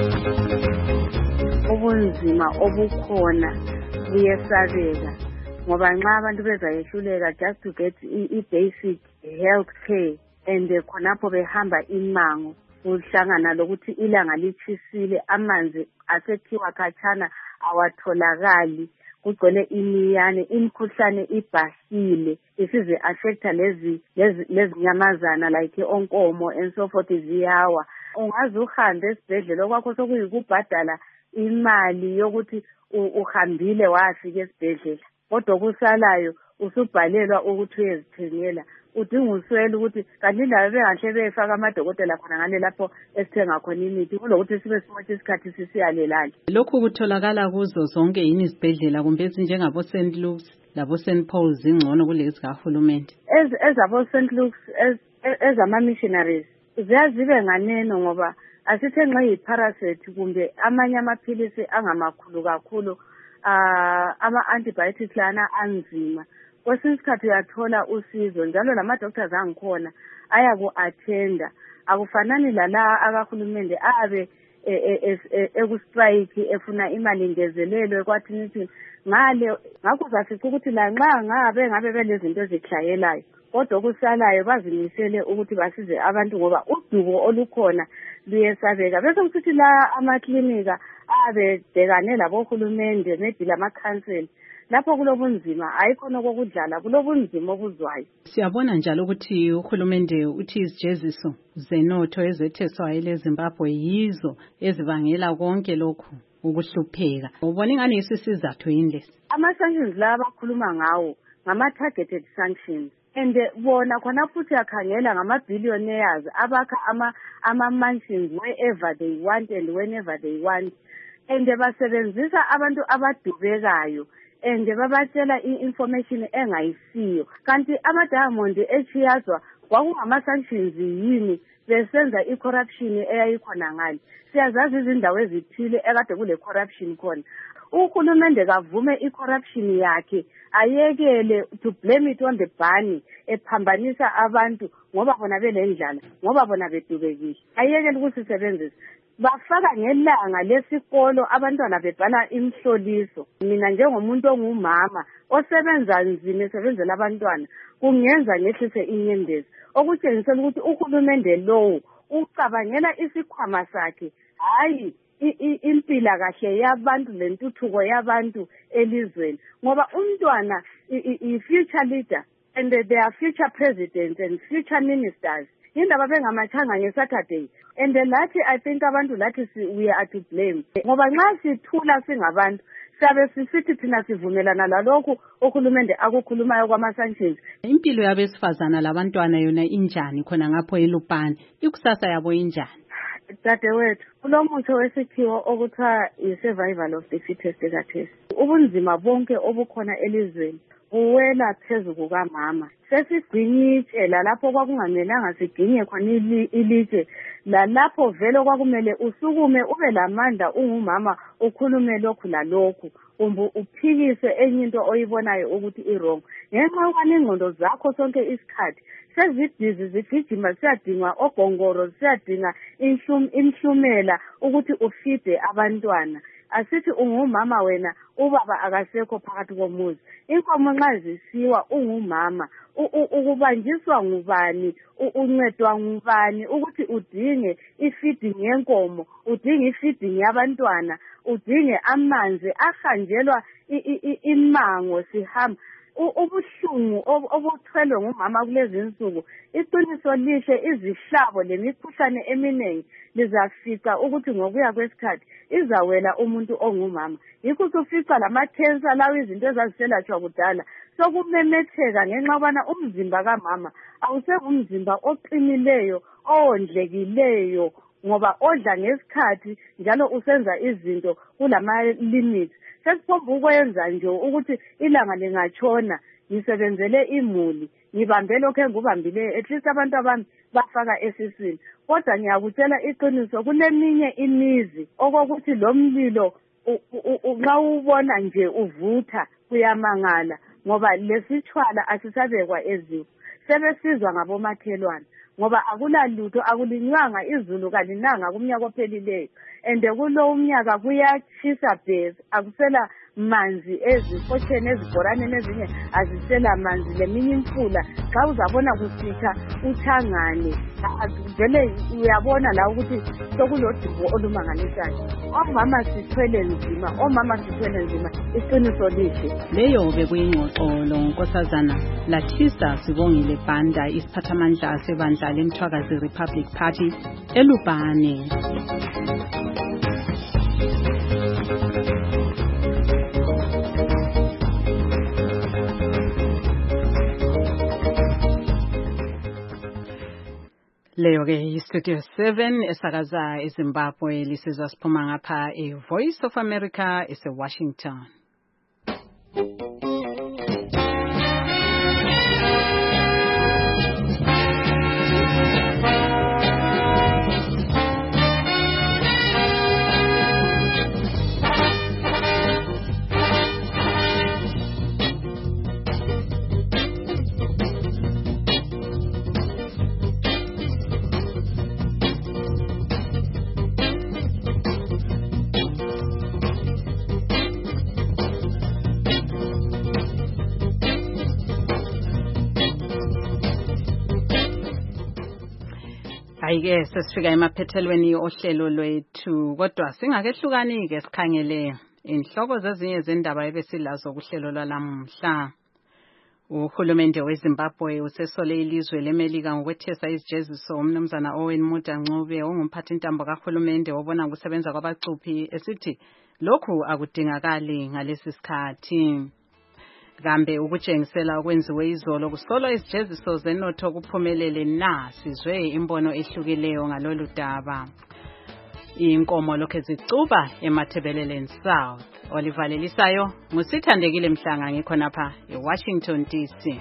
ubunzima obukhona buyesabeka ngoba nxa abantu bezayehluleka just to get i-basic health care and khonapho behamba imango uhlangana lokuthi ilanga lichisile amanzi asekhiwa khatshana awatholakali kugcwele imiyane imkhuhlane ibhahile isize affecta lezi lezinyamazana like onkomo and so forth ziyawa ungaze uhambe esibhedlela okwakho sokuyikubhadala imali yokuthi uhambile wafika esibhedlela kodwa kusalayo usubhalelwa ukuthi uyezithengela udinga uswele ukuthi kanti indaba bengahle befaka amadokotela khona ngale lapho esithenga khona imithi kulokuthi sibe simothi isikhathi sisiyalelana lokhu kutholakala kuzo zonke yini izibhedlela kumbe ezinjengabo Saint Luke's labo Saint Paul's zingcono kulezi kahulumende ezabo Saint Luke's ezama-missionaries ziyazibe nganeno ngoba asithe nxa yi-parasite kumbe amanye amaphilisi angamakhulu kakhulu ama-antibiotics lana anzima kwesinye isikhathi uyathola usizo njalo lama-doctors angikhona ayaku-athenda akufanani lala akahulumende abe ekustrike efuna imali ngezelelwe kwathi nithi ngale ngakho zafica ukuthi lanxa ngabe ngabe belezinto ezihlayelayo kodwa okusalayo bazimisele ukuthi basize abantu ngoba udubo olukhona luyesabeka bese kusithi la amaklinika abedekane labohulumende maybe lamakhanseli lapho kulobunzima ayikhona kokudlala kulobunzima obuzwayo siyabona njalo ukuthi uhulumende uthi izijeziso zenotho ezetheswayo leZimbabwe yizo ezibangela konke lokhu ukuhlupheka ubona ingani isisizathu yini lesi ama-sanctions la abakhuluma ngawo ngama-targeted sanctions and bona khona futhi yakhangela ngama-billionaires abakha ama-mansions wherever they want and whenever they want and basebenzisa abantu abadubekayo and babatshela i-information engayisiyo kanti ama-diamond echiyazwa kwakungama-sanctions yini besenza i-corruption eyayikhona ngale. Siyazazi izindawo ezithile ekade kule corruption khona. Uhulumende kavume i-corruption yakhe ayekele to blame it on the bunny ephambanisa abantu ngoba bona belendlala ngoba bona bedubekile. Ayekele ukusisebenzisa. Bafaka ngelanga lesikolo abantwana bebhala imhloliso. Mina njengomuntu ongumama osebenza nzima esebenzela abantwana kungenza ngehlise inyembezi okutshengisela ukuthi uhulumende lowo ucabangela isikhwama sakhe hayi impila kahle yabantu lentuthuko yabantu elizweni ngoba umntwana i-future leader and they are future presidents and future ministers. Indaba bengamachanga ngeSaturday and lathi I think abantu lathi we are to blame ngoba nxa sithula singabantu sabe sisithi thina sivumelana lalokho uhulumende akukhulumayo kwama-sanctions. Impilo yabesifazana labantwana yona injani khona ngapho eLupane ikusasa yabo injani? Dadewethu kulomuthi wesikhiwo okuthiwa i-survival of the fittest kathesi. Ubunzima bonke obukhona elizweni buwela phezu kukamama. Sesigwinyitshe lalapho kwakungamelanga siginye khona ilitshe lalapho vele kwakumele usukume ube lamandla ungumama ukhulume lokhu lalokhu kumbe uphikise enye into oyibonayo ukuthi i-wrong ngenxa yokuba ingqondo zakho sonke isikhathi sezidizi zigijima siyadinga ogongoro siyadinga imhlumela ukuthi ufide abantwana. Asithi ungumama wena ubaba akasekho phakathi komuzi. Inkomo nxa zisiwa ungumama ukubanjiswa ngubani uncedwa ngubani ukuthi udinge ifeeding yenkomo udinge ifeeding yabantwana udinge amanzi ahanjelwa imango sihamba ubuhlungu obuthwelwe ngumama kulezi insuku. Iqiniso lihle izihlabo lemikhuhlane eminingi lizafica ukuthi ngokuya kwesikhathi izawela umuntu ongumama. Yikho usufica lama-cancer lawo izinto ezaziselatshwa kudala sokumemetheka ngenxa yobana umzimba kamama awusengumzimba oqinileyo owondlekileyo ngoba odla ngesikhathi njalo usenza izinto kulama-limits. Sesiphomba ukwenza nje ukuthi ilanga lingatshona ngisebenzele imuli ngibambe lokho engubambileyo at least abantu abami bafaka esiswini. Kodwa ngiyakutshela iqiniso kuleminye imizi okokuthi lo mlilo nxa ubona nje uvutha kuyamangala ngoba lesitshwala asisabekwa eziko. Sebesizwa ngabomakhelwane ngoba akulalutho akulinywanga izulu kalinanga kumnyaka ophelileyo and kulo umnyaka kuyatshisa bhezi akusela manzi ezifotsheni ezibhoraneni ezinye azisela manzi leminye imfula xa uzabona kusitha uthangane vele uyabona la ukuthi sokulodimbo olumangalisayo. Omama sithwele nzima omama sithwele nzima iqiniso lihle. Leyo bekuyingxoxolo nkosazana Lathisa Sibongile Banda isiphathamandla sebandla leMthwakazi Republic Party eLupane. Leyo ke Studio seven esakaza eZimbabwe lisizwa siphuma ngapha eVoice of America eseWashington. Ayike sesifika emaphethelweni ohlelo lwethu kodwa singakehlukani ke sikhangele inhloko zezinye zendaba ebesilazo kuhlelo lwalamhla. Uhulumende weZimbabwe usesole ilizwe leMelika ngokwethesa izijeziso umnumzana Owen Muda-Ncube ongumphathi intambo kahulumende wabona ukusebenza kwabacuphi esithi lokhu akudingakali ngalesi sikhathi. Kambe ukutshengisela okwenziwe izolo kusolwa izijeziso zenotho kuphumelele na sizwe imbono ehlukileyo ngalolu daba. Inkomo lokho zicuba eMathebeleleni South. olivalelisayo ngusithandekile Mhlanga ngikhonapha eWashington D C.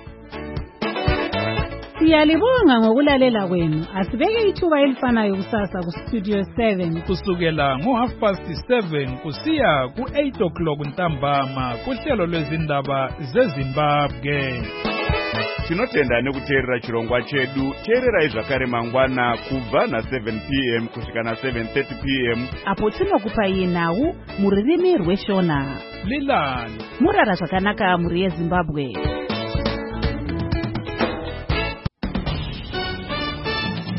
Siyalibonga ngokulalela kwenu. Asibeke ithuba elifanayo kusasa ku Studio seven kusukela ngo half past seven kusiya ku eight o'clock ntambama kuhlelo lwezindaba zeZimbabwe. Tinotenda nekuteerera chirongwa chedu. Teerera zvakare mangwana kubva na seven p m kusvika na seven thirty p m apo tinokupa nhau muririmi rweshona. Lilani murara zvakanaka muri yeZimbabwe.